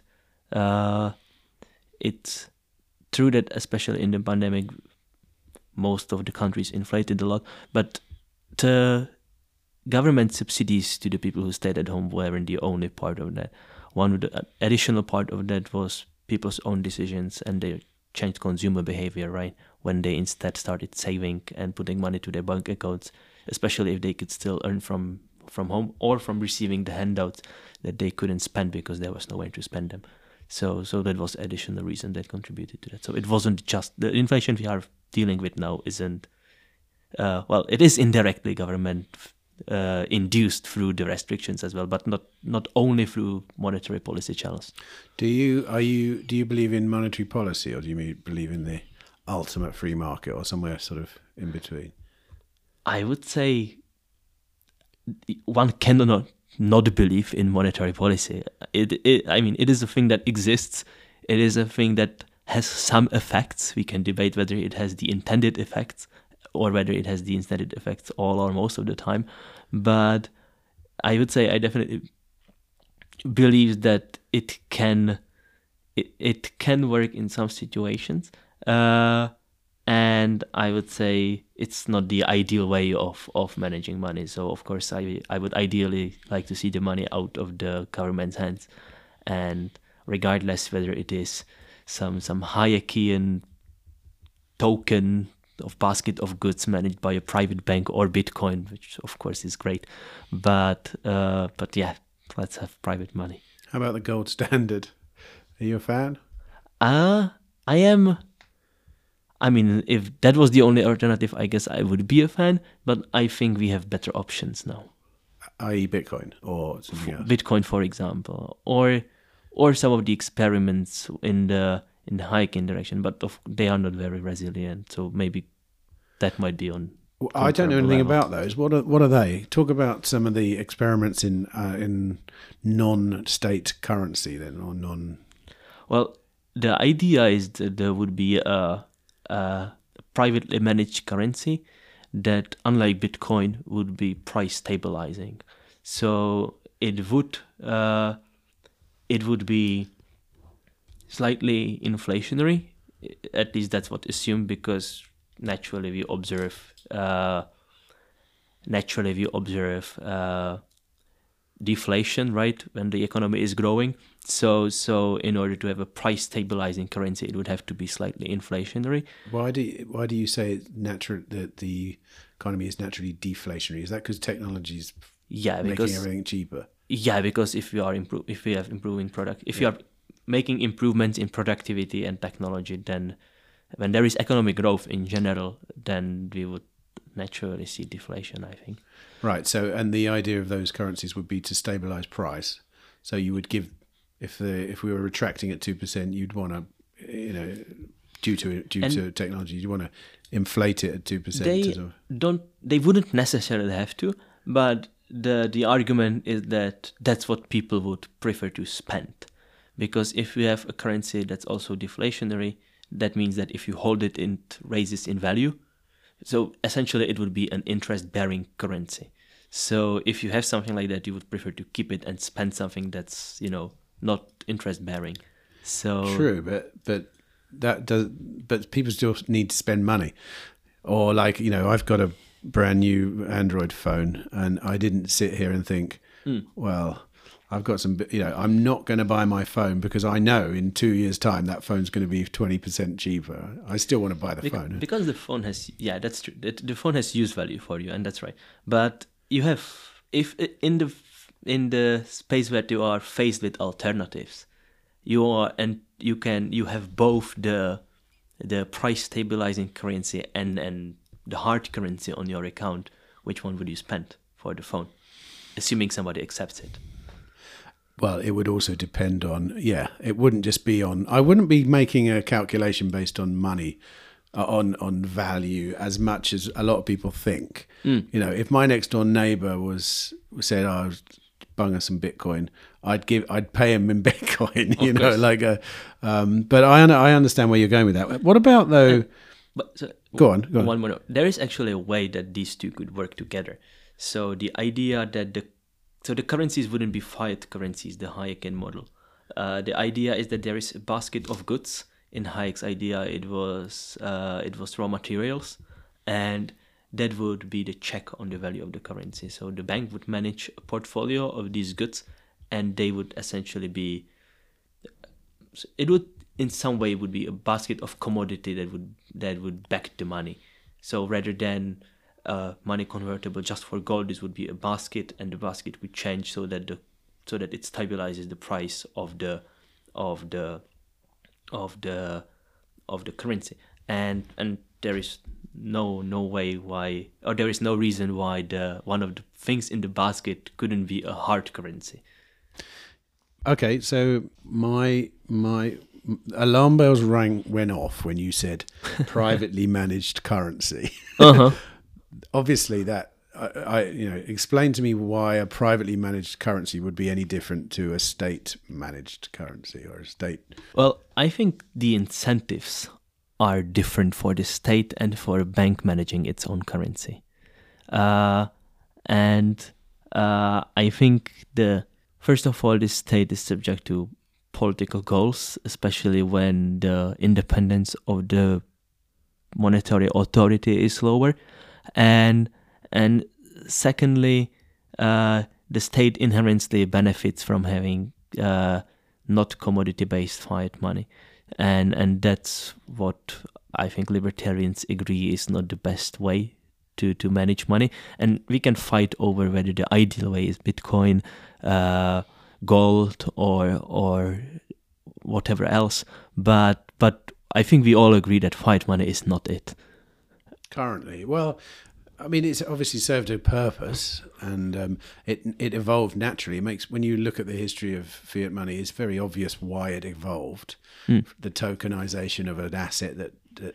it's true that especially in the pandemic, most of the countries inflated a lot, but the government subsidies to the people who stayed at home weren't the only part of that. One of the additional part of that was people's own decisions, and they changed consumer behavior, right? When they instead started saving and putting money to their bank accounts, especially if they could still earn from home or from receiving the handouts that they couldn't spend because there was nowhere to spend them. So that was additional reason that contributed to that. So it wasn't just the inflation we are dealing with now isn't, it is indirectly government induced through the restrictions as well, but not only through monetary policy channels. Do you believe in monetary policy, or do you believe in the ultimate free market, or somewhere sort of in between? I would say one cannot not believe in monetary policy. It is a thing that exists. It is a thing that has some effects. We can debate whether it has the intended effects or whether it has the intended effects all or most of the time. But I would say I definitely believe that it can work in some situations. And I would say it's not the ideal way of managing money. So, of course, I would ideally like to see the money out of the government's hands. And regardless whether it is some Hayekian token of basket of goods managed by a private bank or Bitcoin, which, of course, is great. But yeah, let's have private money. How about the gold standard? Are you a fan? I am. I mean, if that was the only alternative, I guess I would be a fan, but I think we have better options now. i.e. Bitcoin or something else? Bitcoin, for example, or some of the experiments in the Hayekian direction, but they are not very resilient, so maybe that might be on. Well, I don't know anything about those. What are they? Talk about some of the experiments in non-state currency then, or non. Well, the idea is that there would be a privately managed currency that, unlike Bitcoin, would be price stabilizing. So it would be slightly inflationary. At least that's what assumed, because naturally we observe deflation, right, when the economy is growing. So in order to have a price stabilizing currency, it would have to be slightly inflationary. Why do you say it's natural that the economy is naturally deflationary? Is that because technology is making everything cheaper? Yeah, because if you are if you are making improvements in productivity and technology, then when there is economic growth in general, then we would naturally see deflation, I think. Right. So, and the idea of those currencies would be to stabilize price. So you would give, if we were retracting at 2%, you'd want to, due to technology, you'd want to inflate it at 2%. They wouldn't necessarily have to, but the argument is that that's what people would prefer to spend, because if you have a currency that's also deflationary, that means that if you hold it, it raises in value, So essentially, it would be an interest-bearing currency. So if you have something like that, you would prefer to keep it and spend something that's, not interest-bearing. So True, but that does. But people still need to spend money, or like I've got a brand new Android phone, and I didn't sit here and think, well, I've got some. I'm not going to buy my phone because I know in 2 years' time that phone's going to be 20% cheaper. I still want to buy the phone because the phone has that's true. The phone has use value for you, and that's right. But you have if in the space where you are faced with alternatives, you have both the price stabilizing currency and the hard currency on your account. Which one would you spend for the phone, assuming somebody accepts it? Well, it would also depend on, it wouldn't just be on, I wouldn't be making a calculation based on money, on value as much as a lot of people think. If my next door neighbor said, "Oh, bung us some Bitcoin," I'd pay him in Bitcoin, but I understand where you're going with that. What about though? Go on. One more. There is actually a way that these two could work together. So the idea that the currencies wouldn't be fiat currencies, the Hayekian model. The idea is that there is a basket of goods. In Hayek's idea, it was raw materials, and that would be the check on the value of the currency. So the bank would manage a portfolio of these goods, and they would essentially be. It would, in some way, would be a basket of commodity that would back the money. So rather than money convertible just for gold, this would be a basket, and the basket would change so that it stabilizes the price of the currency, and there is no way why, or there is no reason why one of the things in the basket couldn't be a hard currency. Okay, so my alarm bells went off when you said privately managed currency. Obviously, that explain to me why a privately managed currency would be any different to a state managed currency or a state. Well, I think the incentives are different for the state and for a bank managing its own currency, and I think first of all, the state is subject to political goals, especially when the independence of the monetary authority is lower, and secondly, the state inherently benefits from having not commodity-based fiat money, and that's what I think libertarians agree is not the best way to manage money. And we can fight over whether the ideal way is Bitcoin, gold, or whatever else. But I think we all agree that fiat money is not it. Currently, well, I mean, it's obviously served a purpose, and it evolved naturally. When you look at the history of fiat money, it's very obvious why it evolved. The tokenization of an asset that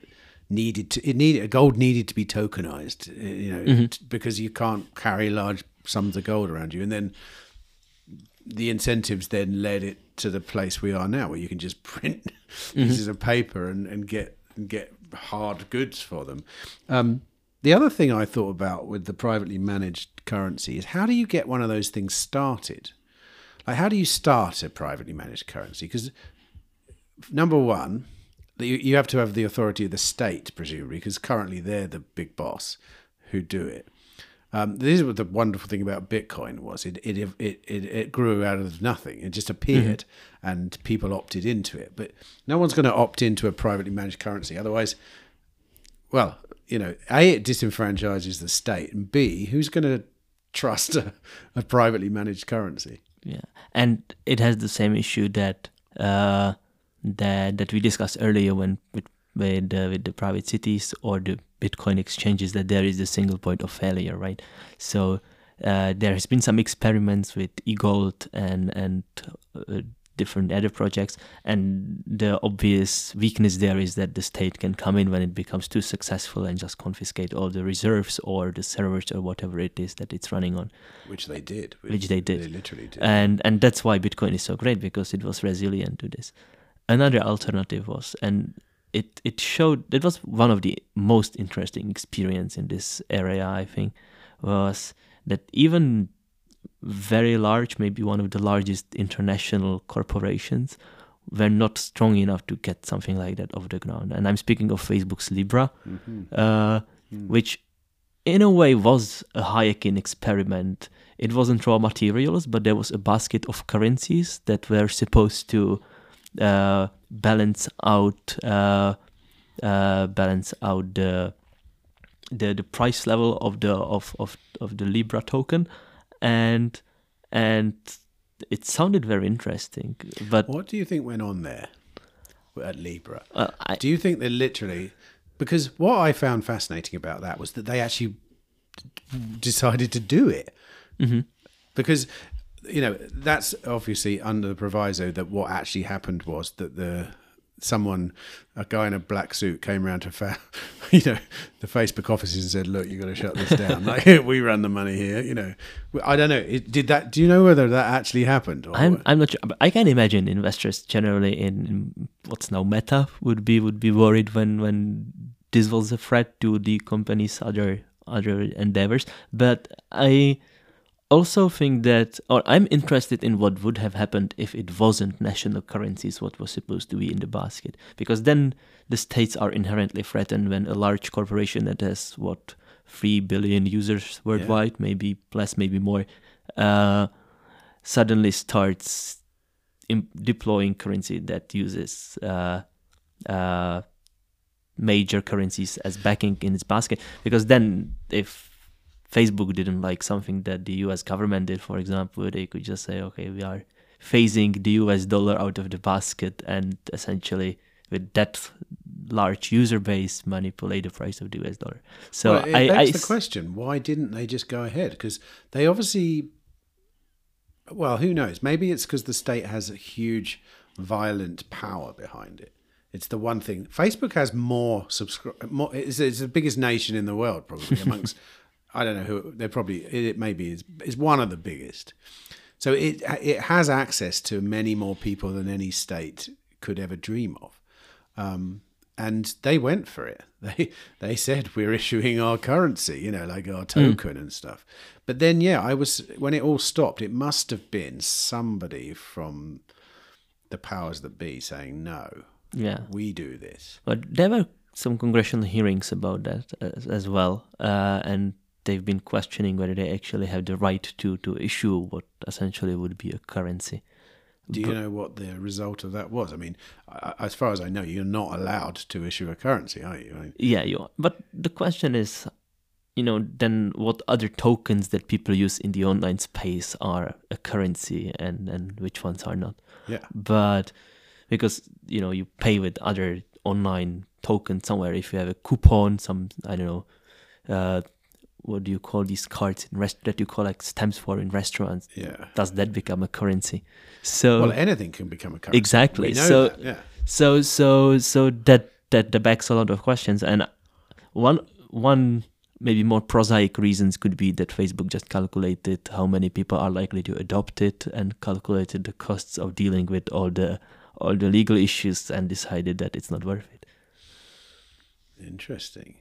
gold needed to be tokenized, because you can't carry large sums of gold around you, and then the incentives then led it to the place we are now, where you can just print pieces of paper and get hard goods for them. The other thing I thought about with the privately managed currency is, how do you get one of those things started? Like, how do you start a privately managed currency? Because number one, you have to have the authority of the state, presumably, because currently they're the big boss who do it. This is what the wonderful thing about Bitcoin was. It grew out of nothing. It just appeared, and people opted into it. But no one's going to opt into a privately managed currency. Otherwise, well, A, it disenfranchises the state, and B, who's going to trust a privately managed currency? Yeah, and it has the same issue that we discussed earlier with the private cities or the Bitcoin exchanges, that there is a single point of failure, right? So there has been some experiments with eGold and different other projects, and the obvious weakness there is that the state can come in when it becomes too successful and just confiscate all the reserves or the servers or whatever it is that it's running on. Which they did. They literally did. And that's why Bitcoin is so great, because it was resilient to this. Another alternative was, and it showed, it was one of the most interesting experience in this area, I think, was that even very large, maybe one of the largest international corporations, were not strong enough to get something like that off the ground. And I'm speaking of Facebook's Libra, which in a way was a Hayekian experiment. It wasn't raw materials, but there was a basket of currencies that were supposed to balance out the price level of the Libra token, and it sounded very interesting. But what do you think went on there at Libra? Do you think they literally? Because what I found fascinating about that was that they actually decided to do it. Mm-hmm. Because, you know, that's obviously under the proviso that what actually happened was that a guy in a black suit came around to the Facebook offices and said, "Look, you've got to shut this down. Like, we run the money here." You know, I don't know. Do you know whether that actually happened? Or? I'm not sure. But I can imagine investors generally in what's now Meta would be worried when this was a threat to the company's other endeavors. But I also think that, or I'm interested in what would have happened if it wasn't national currencies what was supposed to be in the basket, because then the states are inherently threatened when a large corporation that has 3 billion users worldwide, maybe less, maybe more, suddenly starts deploying currency that uses major currencies as backing in its basket. Because then if Facebook didn't like something that the US government did, for example, they could just say, okay, we are phasing the US dollar out of the basket, and essentially with that large user base manipulate the price of the US dollar. So that's the question. Why didn't they just go ahead? Because they obviously, well, who knows? Maybe it's because the state has a huge violent power behind it. It's the one thing. Facebook has more it's the biggest nation in the world, probably, amongst I don't know who they're probably. It maybe is one of the biggest. So it has access to many more people than any state could ever dream of, and they went for it. They said, we're issuing our currency, you know, like our token and stuff. But then, when it all stopped, it must have been somebody from the powers that be saying, no, we do this. But there were some congressional hearings about that as well, and they've been questioning whether they actually have the right to issue what essentially would be a currency. Do you know what the result of that was? I mean, as far as I know, you're not allowed to issue a currency, are you? Yeah, you are. But the question is, then what other tokens that people use in the online space are a currency and which ones are not? Yeah. But because, you pay with other online tokens somewhere, if you have a coupon, I don't know, what do you call these cards that you collect stamps for in restaurants? Yeah. Does that become a currency? So anything can become a currency. Exactly. We know that. Yeah. So that begs a lot of questions. And one maybe more prosaic reasons could be that Facebook just calculated how many people are likely to adopt it and calculated the costs of dealing with all the legal issues and decided that it's not worth it. Interesting.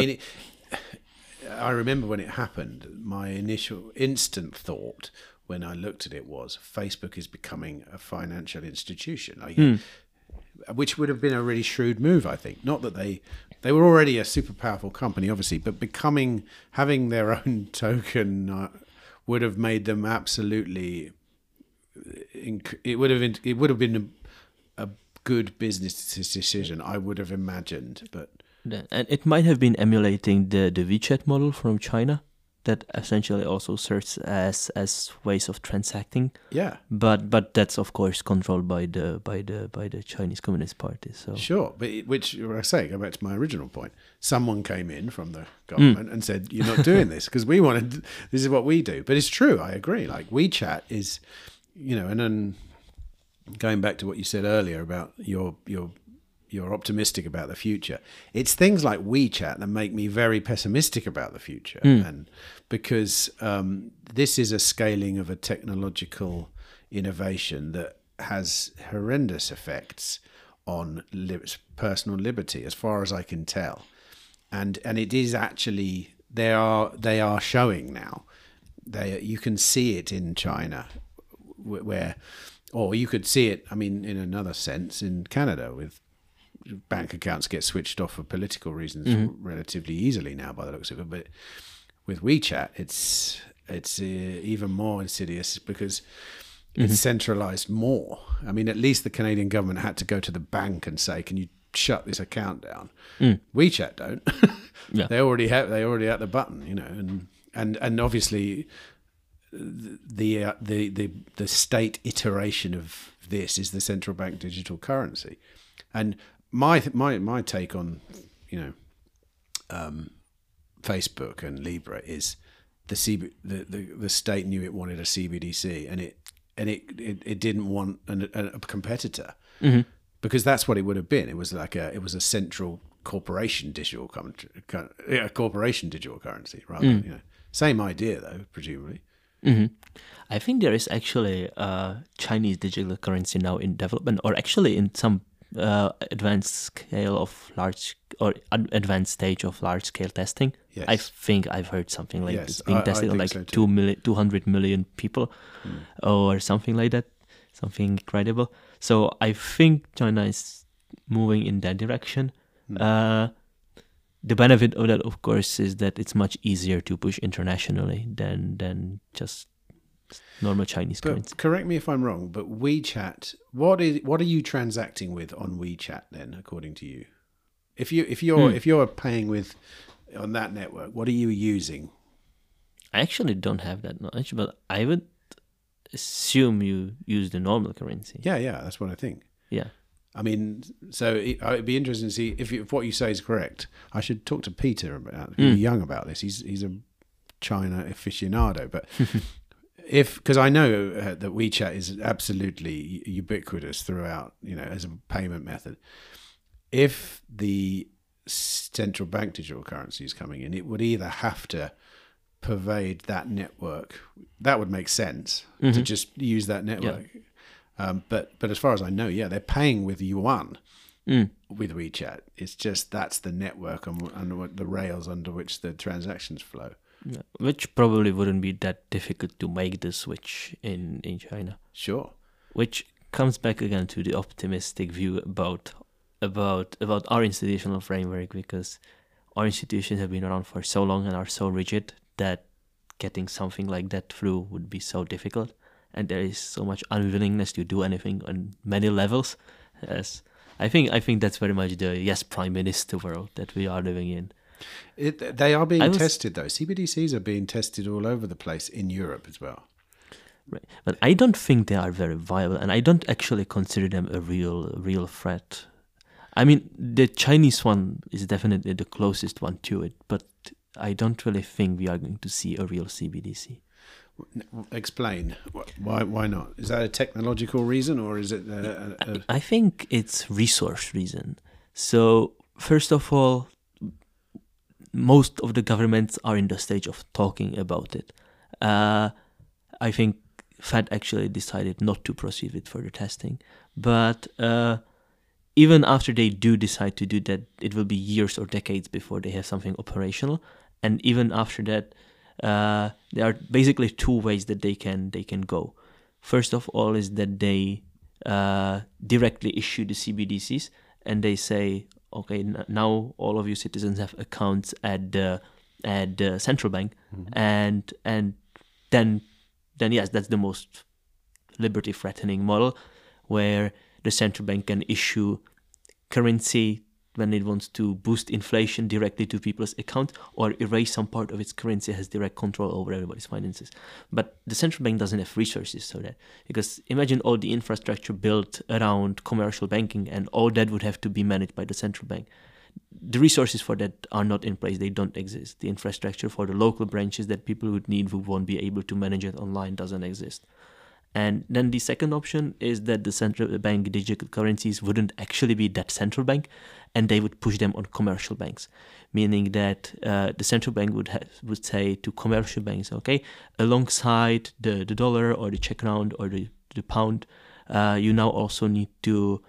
I remember when it happened, my initial instant thought when I looked at it was Facebook is becoming a financial institution, which would have been a really shrewd move, I think. Not that they were already a super powerful company, obviously, but having their own token would have made them absolutely. It would have been a good business decision, I would have imagined, but. And it might have been emulating the WeChat model from China that essentially also serves as ways of transacting. Yeah. But that's of course controlled by the Chinese Communist Party. So sure, but which I say, go back to my original point. Someone came in from the government and said, "You're not doing this because we wanted. This is what we do." But it's true. I agree. Like WeChat is, and then going back to what you said earlier about you're optimistic about the future. It's things like WeChat that make me very pessimistic about the future. And because this is a scaling of a technological innovation that has horrendous effects on personal liberty, as far as I can tell, and it is actually they are showing now. You can see it in China, where, or you could see it. I mean, in another sense, in Canada, with bank accounts get switched off for political reasons relatively easily now, by the looks of it. But with WeChat, it's even more insidious because it's centralized more. I mean, at least the Canadian government had to go to the bank and say, "Can you shut this account down?" WeChat don't. Yeah. They already at the button, you know, and obviously the state iteration of this is the central bank digital currency. And my take on, you know, Facebook and Libra is the state knew it wanted a CBDC, and it didn't want a competitor, because that's what it would have been. It was a central corporation digital currency, rather. You know, same idea though, presumably. I think there is actually a Chinese digital currency now in development, or actually in some advanced scale of advanced stage of large scale testing. Yes. I think I've heard something like it's being tested on like so 200 million people or something like that, something incredible. So I think China is moving in that direction. The benefit of that, of course, is that it's much easier to push internationally than just normal Chinese currency. Correct me if I'm wrong, but WeChat, what are you transacting with on WeChat then, according to you? If you're paying with on that network, what are you using? I actually don't have that knowledge, but I would assume you use the normal currency. Yeah, that's what I think. Yeah. I mean, so it'd be interesting to see if what you say is correct. I should talk to Peter Young about this. He's a China aficionado, but because I know that WeChat is absolutely ubiquitous throughout, you know, as a payment method. If the central bank digital currency is coming in, it would either have to pervade that network. That would make sense to just use that network. Yeah. But as far as I know, they're paying with yuan with WeChat. It's just that's the network under the rails under which the transactions flow. Yeah. Which probably wouldn't be that difficult to make the switch in China. Sure. Which comes back again to the optimistic view about our institutional framework, because our institutions have been around for so long and are so rigid that getting something like that through would be so difficult. And there is so much unwillingness to do anything on many levels. Yes, I think that's very much the Prime Minister world that we are living in. They are being tested though. CBDCs are being tested all over the place in Europe as well. Right, but I don't think they are very viable, and I don't actually consider them a real threat. I mean, the Chinese one is definitely the closest one to it, but I don't really think we are going to see a real CBDC. Explain. Why not? Is that a technological reason, or is it I think it's resource reason. So first of all, most of the governments are in the stage of talking about it. I think Fed actually decided not to proceed with further testing, but even after they do decide to do that, it will be years or decades before they have something operational. And even after that, there are basically two ways that they can go. First of all is that they directly issue the CBDCs, and they say, okay, now all of you citizens have accounts at the central bank, and then yes, that's the most liberty threatening model, where the central bank can issue currency when it wants to boost inflation directly to people's account, or erase some part of its currency, has direct control over everybody's finances. But the central bank doesn't have resources for that, because imagine all the infrastructure built around commercial banking, and all that would have to be managed by the central bank. The resources for that are not in place. They don't exist. The infrastructure for the local branches that people would need who won't be able to manage it online doesn't exist. And then the second option is that the central bank digital currencies wouldn't actually be that central bank, and they would push them on commercial banks, meaning that the central bank would say to commercial banks, okay, alongside the dollar or the Czech crown or the pound, you now also need to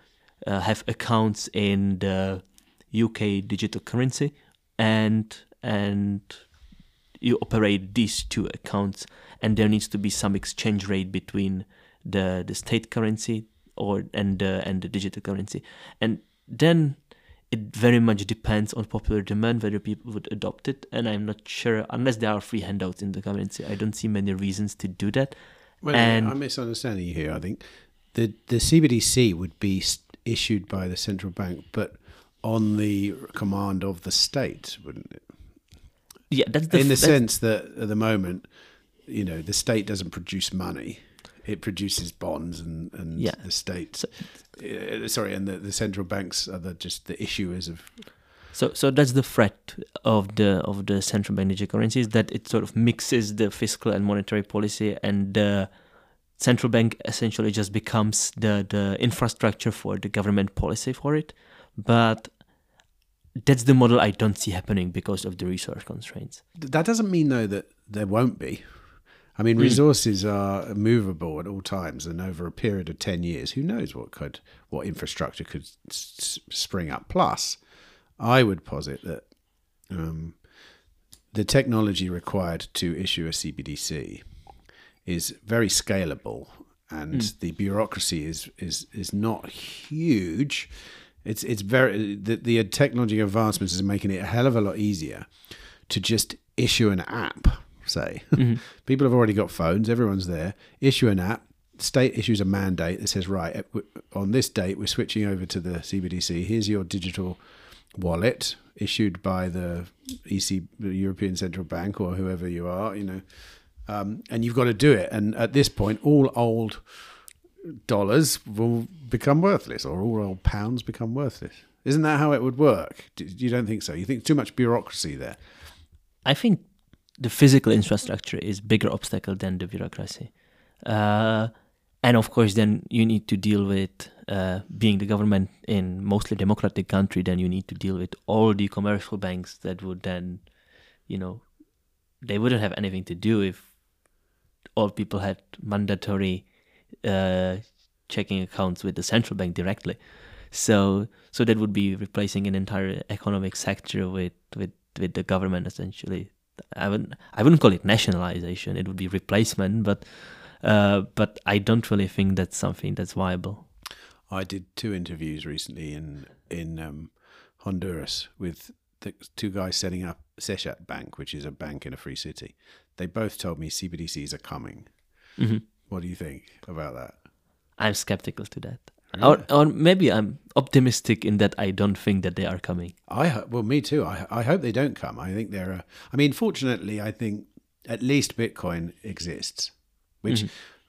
have accounts in the UK digital currency, and you operate these two accounts, and there needs to be some exchange rate between the state currency and the digital currency, and then it very much depends on popular demand whether people would adopt it. And I'm not sure, unless there are free handouts in the currency, I don't see many reasons to do that. Well, I'm misunderstanding you here. I think the CBDC would be issued by the central bank, but on the command of the state, wouldn't it? Yeah, that's sense that at the moment, the state doesn't produce money; it produces bonds, and the state, and the central banks are just the issuers of. So that's the threat of the central bank digital currencies, that it sort of mixes the fiscal and monetary policy, and the central bank essentially just becomes the infrastructure for the government policy for it. But that's the model I don't see happening because of the resource constraints. That doesn't mean, though, that there won't be. I mean, resources are movable at all times, and over a period of 10 years, who knows what infrastructure could spring up. Plus, I would posit that the technology required to issue a CBDC is very scalable, and the bureaucracy is not huge. It's very the technology advancements is making it a hell of a lot easier to just issue an app. Say, people have already got phones, everyone's there. Issue an app. State issues a mandate that says, right, on this date we're switching over to the CBDC. Here's your digital wallet issued by the the European Central Bank, or whoever you are, and you've got to do it. And at this point, all old dollars will become worthless, or all old pounds become worthless. Isn't that how it would work? You don't think so? You think too much bureaucracy there? I think the physical infrastructure is a bigger obstacle than the bureaucracy. And of course, then you need to deal with, being the government in mostly democratic country, then you need to deal with all the commercial banks that would then, they wouldn't have anything to do if all people had mandatory checking accounts with the central bank directly. So that would be replacing an entire economic sector with the government, essentially. I wouldn't call it nationalization. It would be replacement, but I don't really think that's something that's viable. I did 2 interviews recently in Honduras with the 2 guys setting up Sechat Bank, which is a bank in a free city. They both told me CBDCs are coming. Mm-hmm. What do you think about that? I'm skeptical to that. Really? Or maybe I'm optimistic in that I don't think that they are coming. Well, me too. I hope they don't come. I think fortunately, I think at least Bitcoin exists, which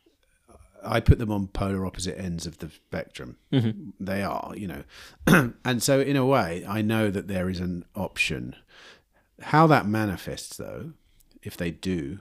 I put them on polar opposite ends of the spectrum. Mm-hmm. They are, and so in a way, I know that there is an option. How that manifests, though, if they do,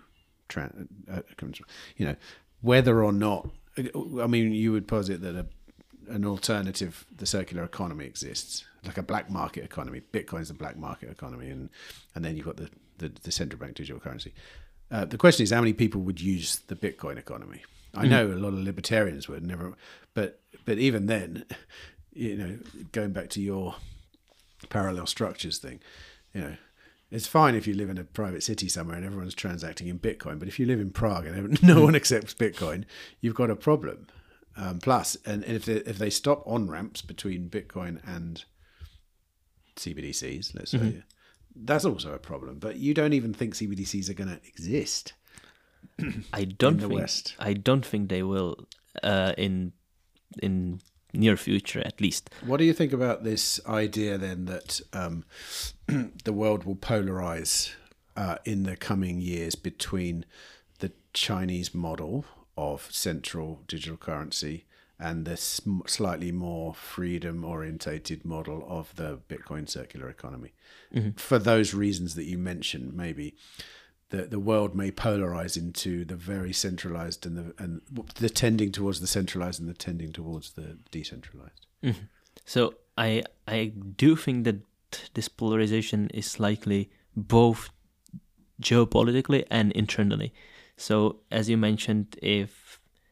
whether or not, I mean, you would posit that an alternative, the circular economy exists, like a black market economy. Bitcoin's the black market economy, and then you've got the central bank digital currency. The question is, how many people would use the Bitcoin economy? I know a lot of libertarians would never, but even then, going back to your parallel structures thing, it's fine if you live in a private city somewhere and everyone's transacting in Bitcoin, but if you live in Prague and no one accepts Bitcoin, you've got a problem. Plus, and if they stop on-ramps between Bitcoin and CBDCs, let's say, that's also a problem. But you don't even think CBDCs are going to exist. I don't think they will in near future, at least. What do you think about this idea then that the world will polarize in the coming years between the Chinese model of central digital currency and the slightly more freedom-orientated model of the Bitcoin circular economy? Mm-hmm. For those reasons that you mentioned, maybe the world may polarize into the very centralized and the tending towards the centralized and the tending towards the decentralized. Mm-hmm. So I do think that this polarization is likely both geopolitically and internally. So as you mentioned, if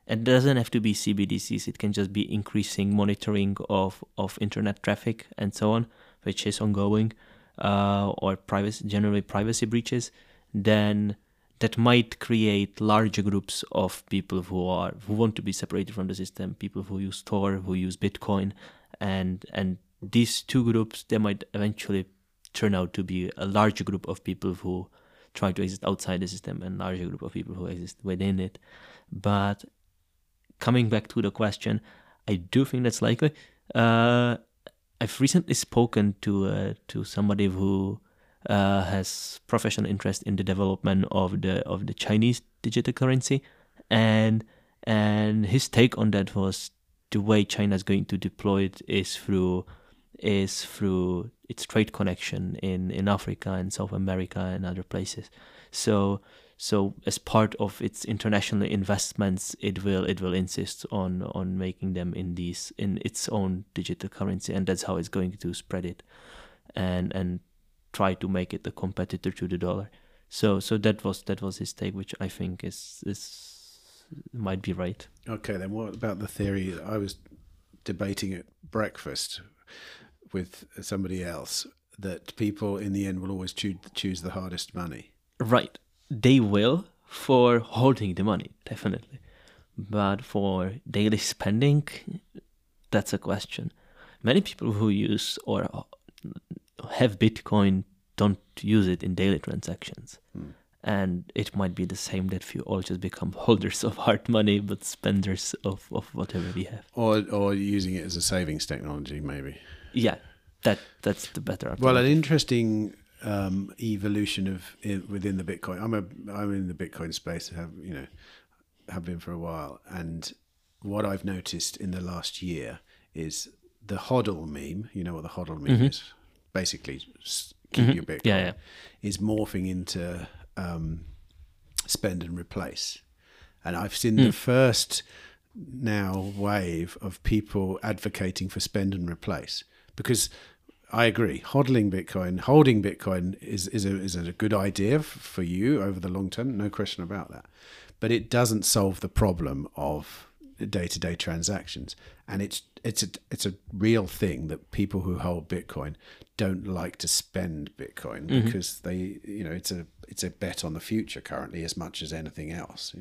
it doesn't have to be CBDCs. It can just be increasing monitoring of internet traffic and so on, which is ongoing, or generally privacy breaches. Then that might create larger groups of people who want to be separated from the system, people who use Tor, who use Bitcoin, and these two groups, they might eventually turn out to be a larger group of people who try to exist outside the system and larger group of people who exist within it. But coming back to the question, I do think that's likely. I've recently spoken to somebody who has professional interest in the development of the Chinese digital currency, and his take on that was the way China is going to deploy it is through its trade connection in Africa and South America and other places. So as part of its international investments, it will insist on making them in its own digital currency, and that's how it's going to spread it and try to make it a competitor to the dollar. So that was his take, which I think is might be right. Okay, then what about the theory I was debating at breakfast with somebody else, that people in the end will always choose the hardest money? Right. They will for holding the money, definitely. But for daily spending, that's a question. Many people who use or have Bitcoin don't use it in daily transactions. And it might be the same that we all just become holders of hard money, but spenders of whatever we have. Or using it as a savings technology, maybe. Yeah, that's the better option. Well, an interesting evolution within the Bitcoin. I'm in the Bitcoin space. Have been for a while, and what I've noticed in the last year is the HODL meme. You know what the HODL meme is? Basically, keep your Bitcoin. Is morphing into spend and replace, and I've seen the first now wave of people advocating for spend and replace, because I agree, holding Bitcoin is a good idea for you over the long term, no question about that, but it doesn't solve the problem of day-to-day transactions, and it's a real thing that people who hold Bitcoin don't like to spend Bitcoin because it's a bet on the future currently as much as anything else,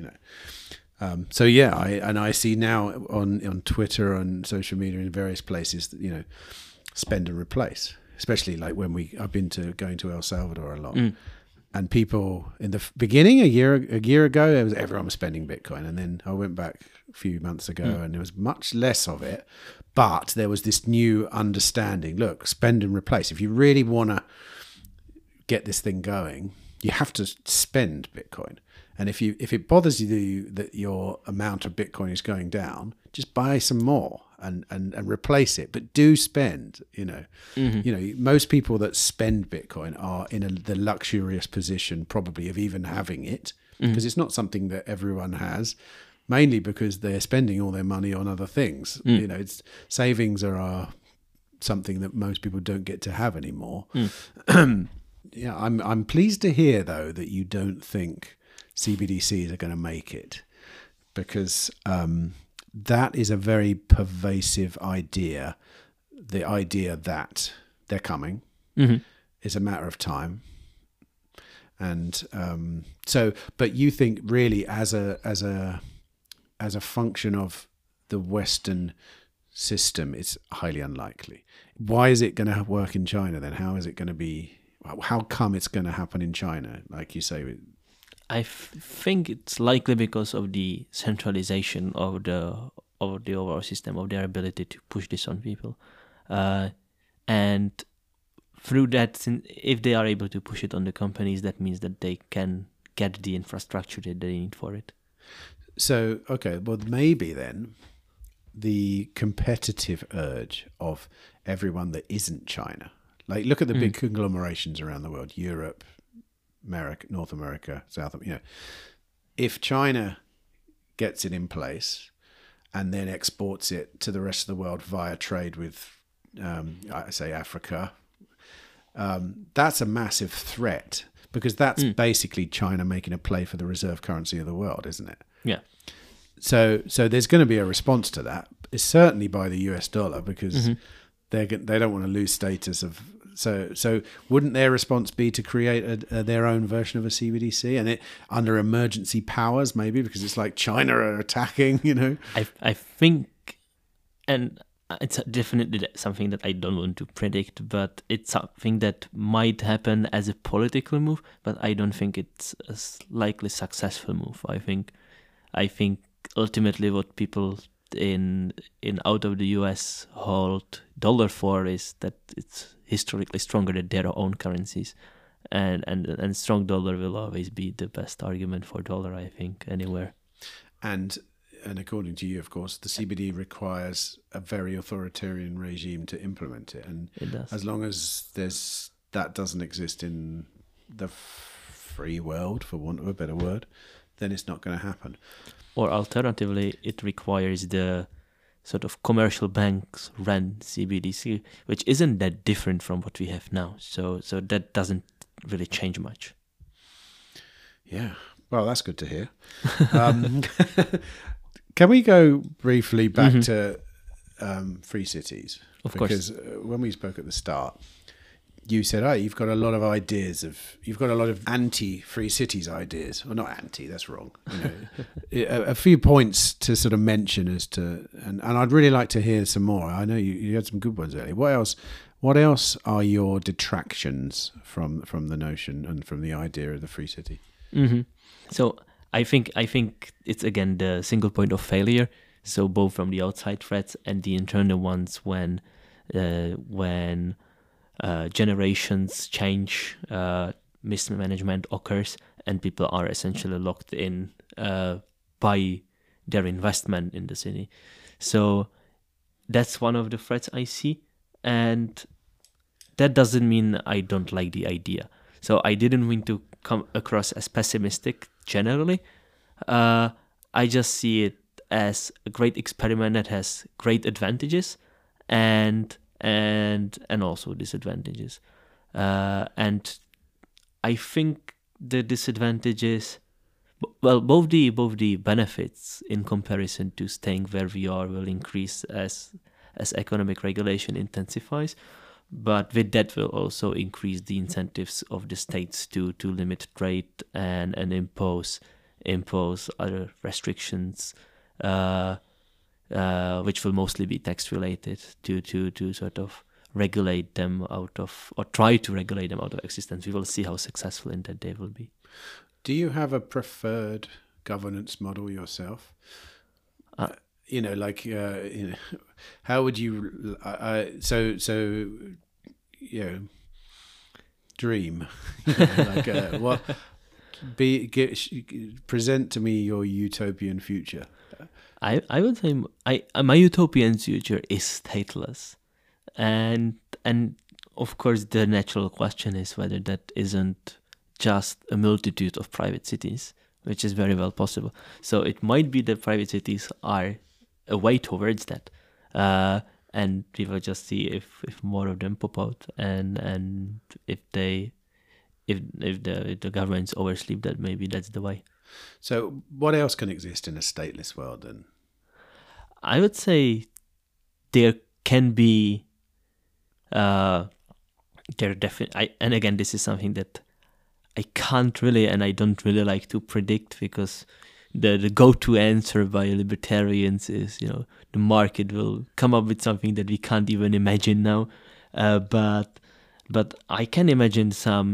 So yeah, I see now on Twitter, on social media, in various places, spend and replace, especially like when I've been going to El Salvador a lot. And people in the beginning, a year ago, everyone was spending Bitcoin, and then I went back a few months ago, and there was much less of it. But there was this new understanding: look, spend and replace. If you really want to get this thing going, you have to spend Bitcoin. And if it bothers you that your amount of Bitcoin is going down, just buy some more and replace it. But do spend. Most people that spend Bitcoin are in the luxurious position probably of even having it, because it's not something that everyone has. Mainly because they're spending all their money on other things. It's savings are something that most people don't get to have anymore. Yeah, I'm pleased to hear though that you don't think CBDCs are going to make it, because that is a very pervasive idea. The idea that they're coming is a matter of time, and but you think really as a function of the Western system, it's highly unlikely. Why is it going to work in China then? How is it going to be? How come it's going to happen in China, like you say? I think it's likely because of the centralization of the overall system, of their ability to push this on people, and through that, if they are able to push it on the companies, that means that they can get the infrastructure that they need for it. So, okay, well, maybe then the competitive urge of everyone that isn't China, like look at the big conglomerations around the world, Europe, America, North America, South America. If China gets it in place and then exports it to the rest of the world via trade with, say, Africa, that's a massive threat, because that's basically China making a play for the reserve currency of the world, isn't it? Yeah. So there's going to be a response to that. It's certainly by the US dollar, because they don't want to lose status of. So wouldn't their response be to create their own version of a CBDC, and it under emergency powers maybe, because it's like China are attacking, you know? I think, and it's definitely something that I don't want to predict, but it's something that might happen as a political move, but I don't think it's a likely successful move. I think ultimately what people in out of the US hold dollar for is that it's historically stronger than their own currencies, and strong dollar will always be the best argument for dollar, I think, anywhere. And according to you, of course, the CBD requires a very authoritarian regime to implement it, and it does. As long as that doesn't exist in the free world, for want of a better word, then it's not going to happen. Or alternatively, it requires the sort of commercial banks run CBDC, which isn't that different from what we have now. So that doesn't really change much. Yeah, well, that's good to hear. Can we go briefly back to Free Cities? Of course. Because when we spoke at the start, you said, "Oh, you've got a lot of ideas you've got a lot of anti-Free Cities ideas." Well, not anti, that's wrong. You know, a few points to sort of mention as to, and I'd really like to hear some more. I know you had some good ones earlier. What else are your detractions from the notion and from the idea of the Free City? So I think it's again the single point of failure. So both from the outside threats and the internal ones, when generations change, mismanagement occurs, and people are essentially locked in by their investment in the city. So that's one of the threats I see, and that doesn't mean I don't like the idea. So I didn't mean to come across as pessimistic generally. I just see it as a great experiment that has great advantages and also disadvantages. And I think the disadvantages, well, both the benefits in comparison to staying where we are will increase as economic regulation intensifies, but with that will also increase the incentives of the states to limit trade and impose other restrictions, which will mostly be tax related, to sort of regulate them out of, or try to regulate them out of existence. We will see how successful in that they will be. Do you have a preferred governance model yourself? How would you? Dream. Present to me your utopian future. I would say my utopian future is stateless, and of course the natural question is whether that isn't just a multitude of private cities, which is very well possible. So it might be that private cities are a way towards that, and we will just see if more of them pop out, and if the governments oversleep that, maybe that's the way. So what else can exist in a stateless world then? I would say there can be and again, this is something that I can't really, and I don't really like to predict, because the go-to answer by libertarians is, the market will come up with something that we can't even imagine now. But I can imagine some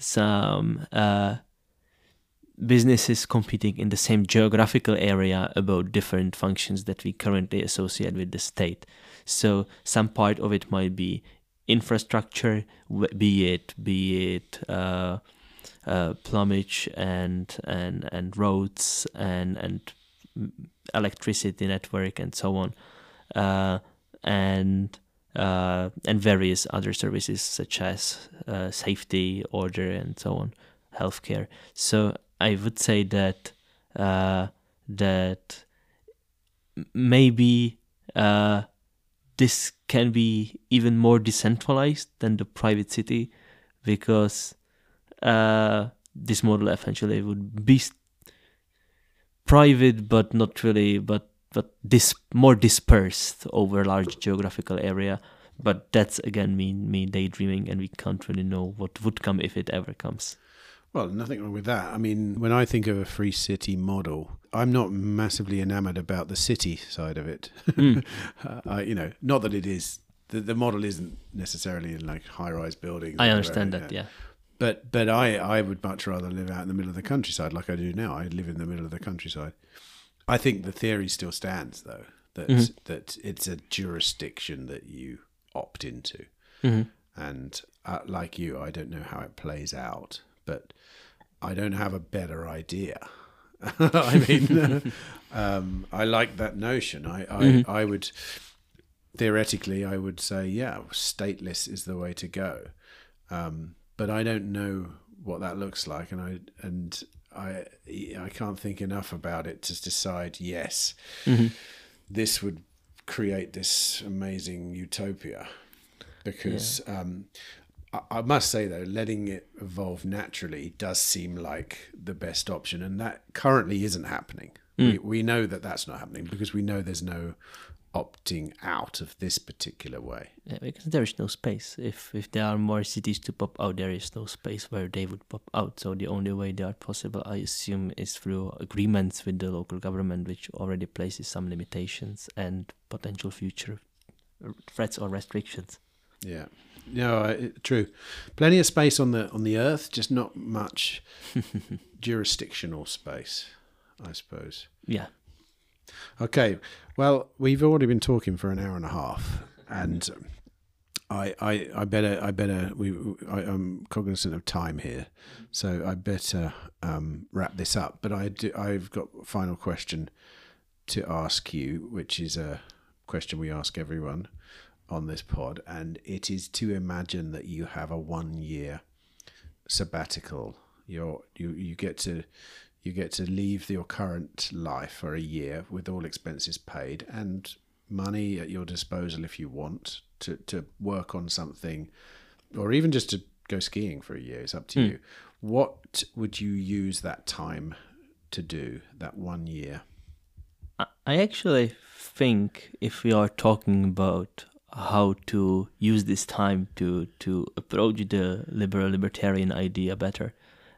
businesses competing in the same geographical area about different functions that we currently associate with the state. So some part of it might be infrastructure, be it plumage and roads and electricity network and so on, and various other services such as safety, order, and so on, healthcare. So I would say that maybe this can be even more decentralized than the private city, because this model eventually would be private, but not really, but more dispersed over a large geographical area. But that's again me daydreaming, and we can't really know what would come if it ever comes. Well, nothing wrong with that. I mean, when I think of a free city model, I'm not massively enamored about the city side of it. Not that it is. The model isn't necessarily in like high-rise buildings. I understand that, yeah. But I would much rather live out in the middle of the countryside like I do now. I live in the middle of the countryside. I think the theory still stands, though, that it's a jurisdiction that you opt into. And like you, I don't know how it plays out, but I don't have a better idea. I mean, I like that notion. I would, theoretically, I would say, yeah, stateless is the way to go. But I don't know what that looks like, and I can't think enough about it to decide, yes, this would create this amazing utopia. Because I must say, though, letting it evolve naturally does seem like the best option, and that currently isn't happening. We know that that's not happening because we know there's no opting out of this particular way. Yeah, because there is no space. If there are more cities to pop out, there is no space where they would pop out. So the only way they are possible, I assume, is through agreements with the local government, which already places some limitations and potential future threats or restrictions. Yeah, no, true. Plenty of space on the Earth, just not much jurisdictional space, I suppose. Yeah. Okay, well, we've already been talking for an hour and a half, and I'm cognizant of time here, so I better wrap this up. But I've got a final question to ask you, which is a question we ask everyone on this pod, and it is to imagine that you have a 1-year sabbatical. You get to leave your current life for a year with all expenses paid and money at your disposal if you want to work on something, or even just to go skiing for a year. It's up to you. What would you use that time to do, that 1 year? I actually think if we are talking about how to use this time to approach the libertarian idea better,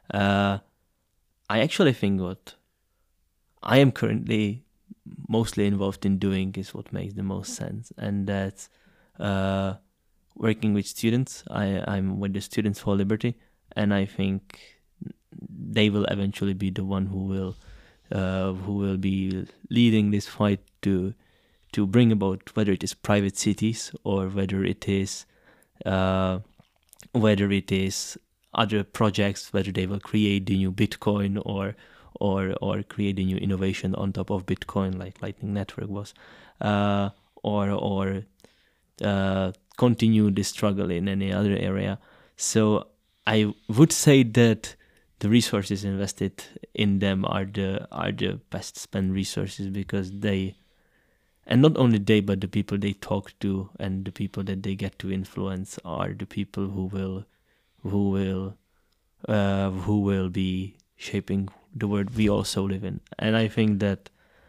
I actually think what I am currently mostly involved in doing is what makes the most sense, and that's working with students. I'm with the Students for Liberty, and I think they will eventually be the one who will be leading this fight to bring about, whether it is private cities or whether it is other projects, whether they will create the new Bitcoin or create a new innovation on top of Bitcoin, like Lightning Network was, or continue the struggle in any other area. So I would say that the resources invested in them are the best spent resources, because they, and not only they, but the people they talk to and the people that they get to influence are the people who will be shaping the world we also live in. And I think that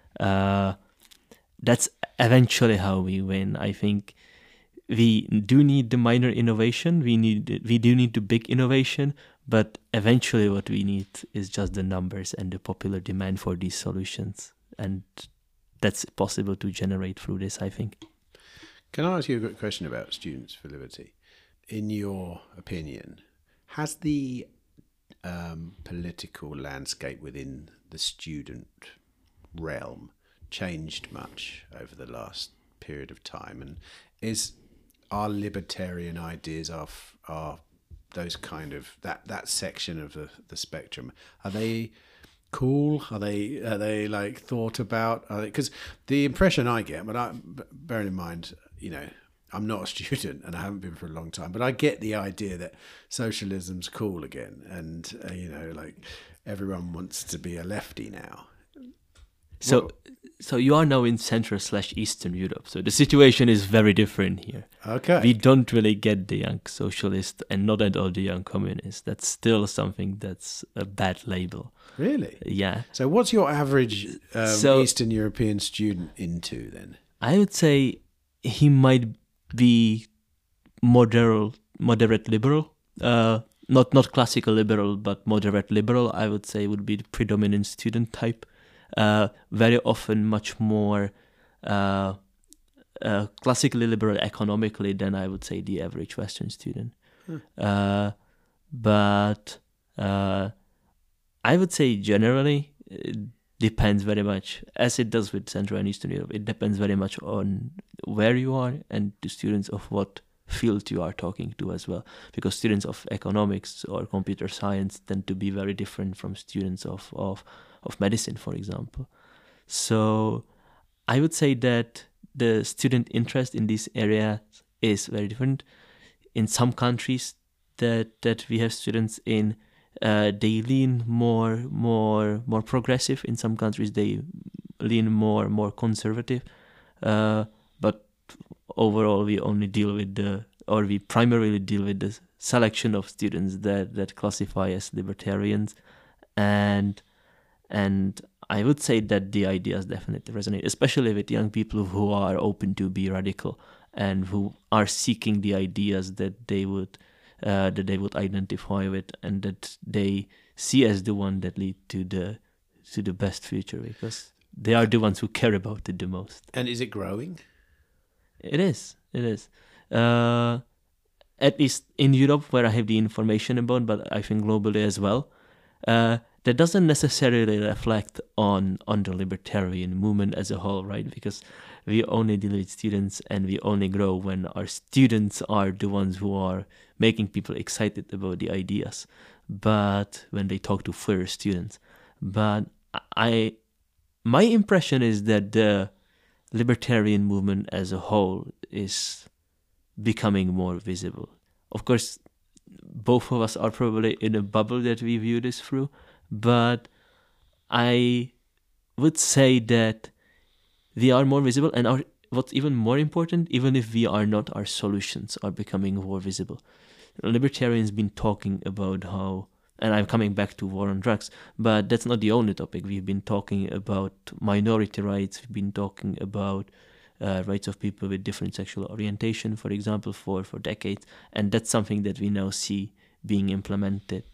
that's eventually how we win. I think we do need the minor innovation. We do need the big innovation, but eventually what we need is just the numbers and the popular demand for these solutions. And that's possible to generate through this, I think. Can I ask you a quick question about Students for Liberty? In your opinion, has the political landscape within the student realm changed much over the last period of time? And are libertarian ideas, are those kind of that section of the spectrum, are they cool? Are they like thought about? Because the impression I get, but bearing in mind, I'm not a student and I haven't been for a long time, but I get the idea that socialism's cool again, and like everyone wants to be a lefty now. So you are now in Central/Eastern Europe. So the situation is very different here. Okay. We don't really get the young socialist and not at all the young communist. That's still something that's a bad label. Really? Yeah. So what's your average So- Eastern European student into then? I would say he might be moderate liberal. Not classical liberal, but moderate liberal, I would say, would be the predominant student type. Very often much more classically liberal economically than I would say the average Western student. But I would say generally it depends very much, as it does with Central and Eastern Europe, it depends very much on where you are and the students of what field you are talking to as well, because students of economics or computer science tend to be very different from students of medicine, for example. So I would say that the student interest in this area is very different. In some countries that we have students in, they lean more progressive. In some countries they lean more conservative. But overall, we primarily deal with the selection of students that classify as libertarians, and I would say that the ideas definitely resonate, especially with young people who are open to be radical and who are seeking the ideas that they would identify with and that they see as the one that lead to the best future, because they are the ones who care about it the most. And is it growing? It is. At least in Europe, where I have the information about, but I think globally as well. That doesn't necessarily reflect on the libertarian movement as a whole, right? Because we only deal with students and we only grow when our students are the ones who are making people excited about the ideas. But when they talk to further students. But my impression is that the libertarian movement as a whole is becoming more visible. Of course, both of us are probably in a bubble that we view this through, but I would say that we are more visible, and what's even more important, even if we are not, our solutions are becoming more visible. Libertarians been talking about how, and I'm coming back to war on drugs, but that's not the only topic. We've been talking about minority rights, we've been talking about rights of people with different sexual orientation, for example, for decades, and that's something that we now see being implemented.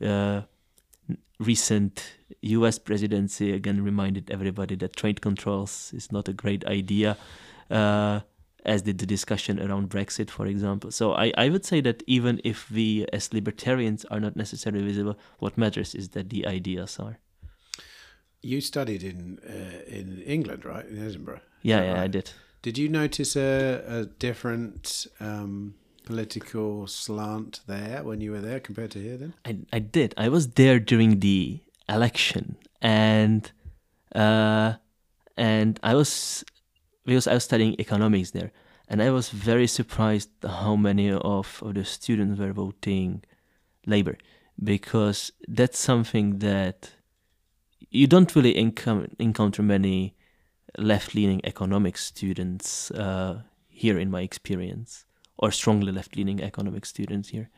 Recent US presidency again reminded everybody that trade controls is not a great idea, as did the discussion around Brexit, for example. So I would say that even if we as libertarians are not necessarily visible, what matters is that the ideas are. You studied in England, right? In Edinburgh? Yeah, right? I did. Did you notice a different political slant there when you were there compared to here then? I did. I was there during the election, and I was, because I was studying economics there, and I was very surprised how many of the students were voting Labour, because that's something that you don't really encounter many left-leaning economics students here, in my experience, or strongly left-leaning economic students here.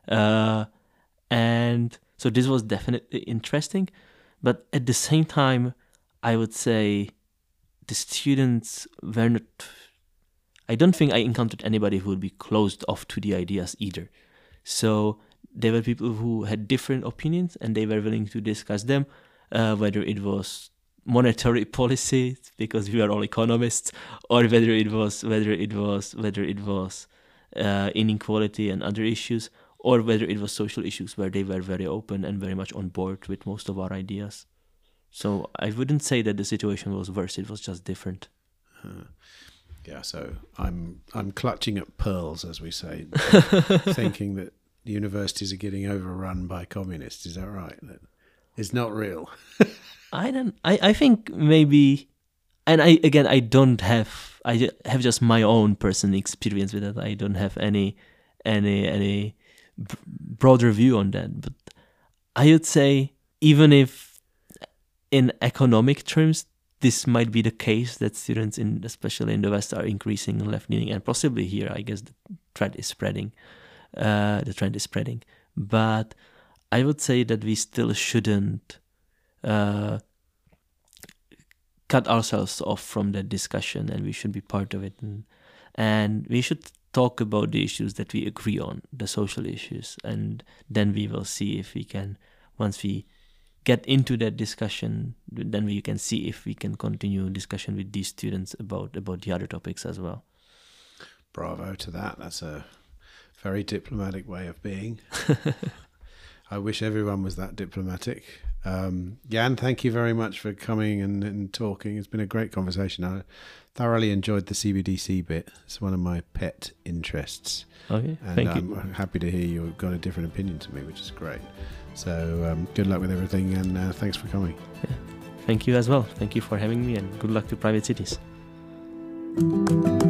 And so this was definitely interesting, but at the same time, I would say the students were not, I don't think I encountered anybody who would be closed off to the ideas either. So there were people who had different opinions and they were willing to discuss them, whether it was monetary policy, because we are all economists, or whether it was inequality and other issues, or whether it was social issues, where they were very open and very much on board with most of our ideas. So I wouldn't say that the situation was worse; it was just different. Yeah, so I'm clutching at pearls, as we say, thinking that the universities are getting overrun by communists. Is that right? That it's not real. I think maybe, and I have just my own personal experience with that. I don't have any broader view on that. But I would say, even if in economic terms this might be the case that students, especially in the West, are increasing left-leaning, and possibly here, I guess the trend is spreading. But I would say that we still shouldn't cut ourselves off from that discussion, and we should be part of it, and we should talk about the issues that we agree on, the social issues, and then we will see if we can, once we get into that discussion, then we can see if we can continue discussion with these students about the other topics as well. Bravo to that. That's a very diplomatic way of being. I wish everyone was that diplomatic. Jan, thank you very much for coming and talking. It's been a great conversation. I thoroughly enjoyed the CBDC bit. It's one of my pet interests. Okay, and thank I'm you. happy to hear you've got a different opinion to me, which is great. So good luck with everything, and thanks for coming. Yeah. Thank you as well. Thank you for having me, and good luck to Private Cities.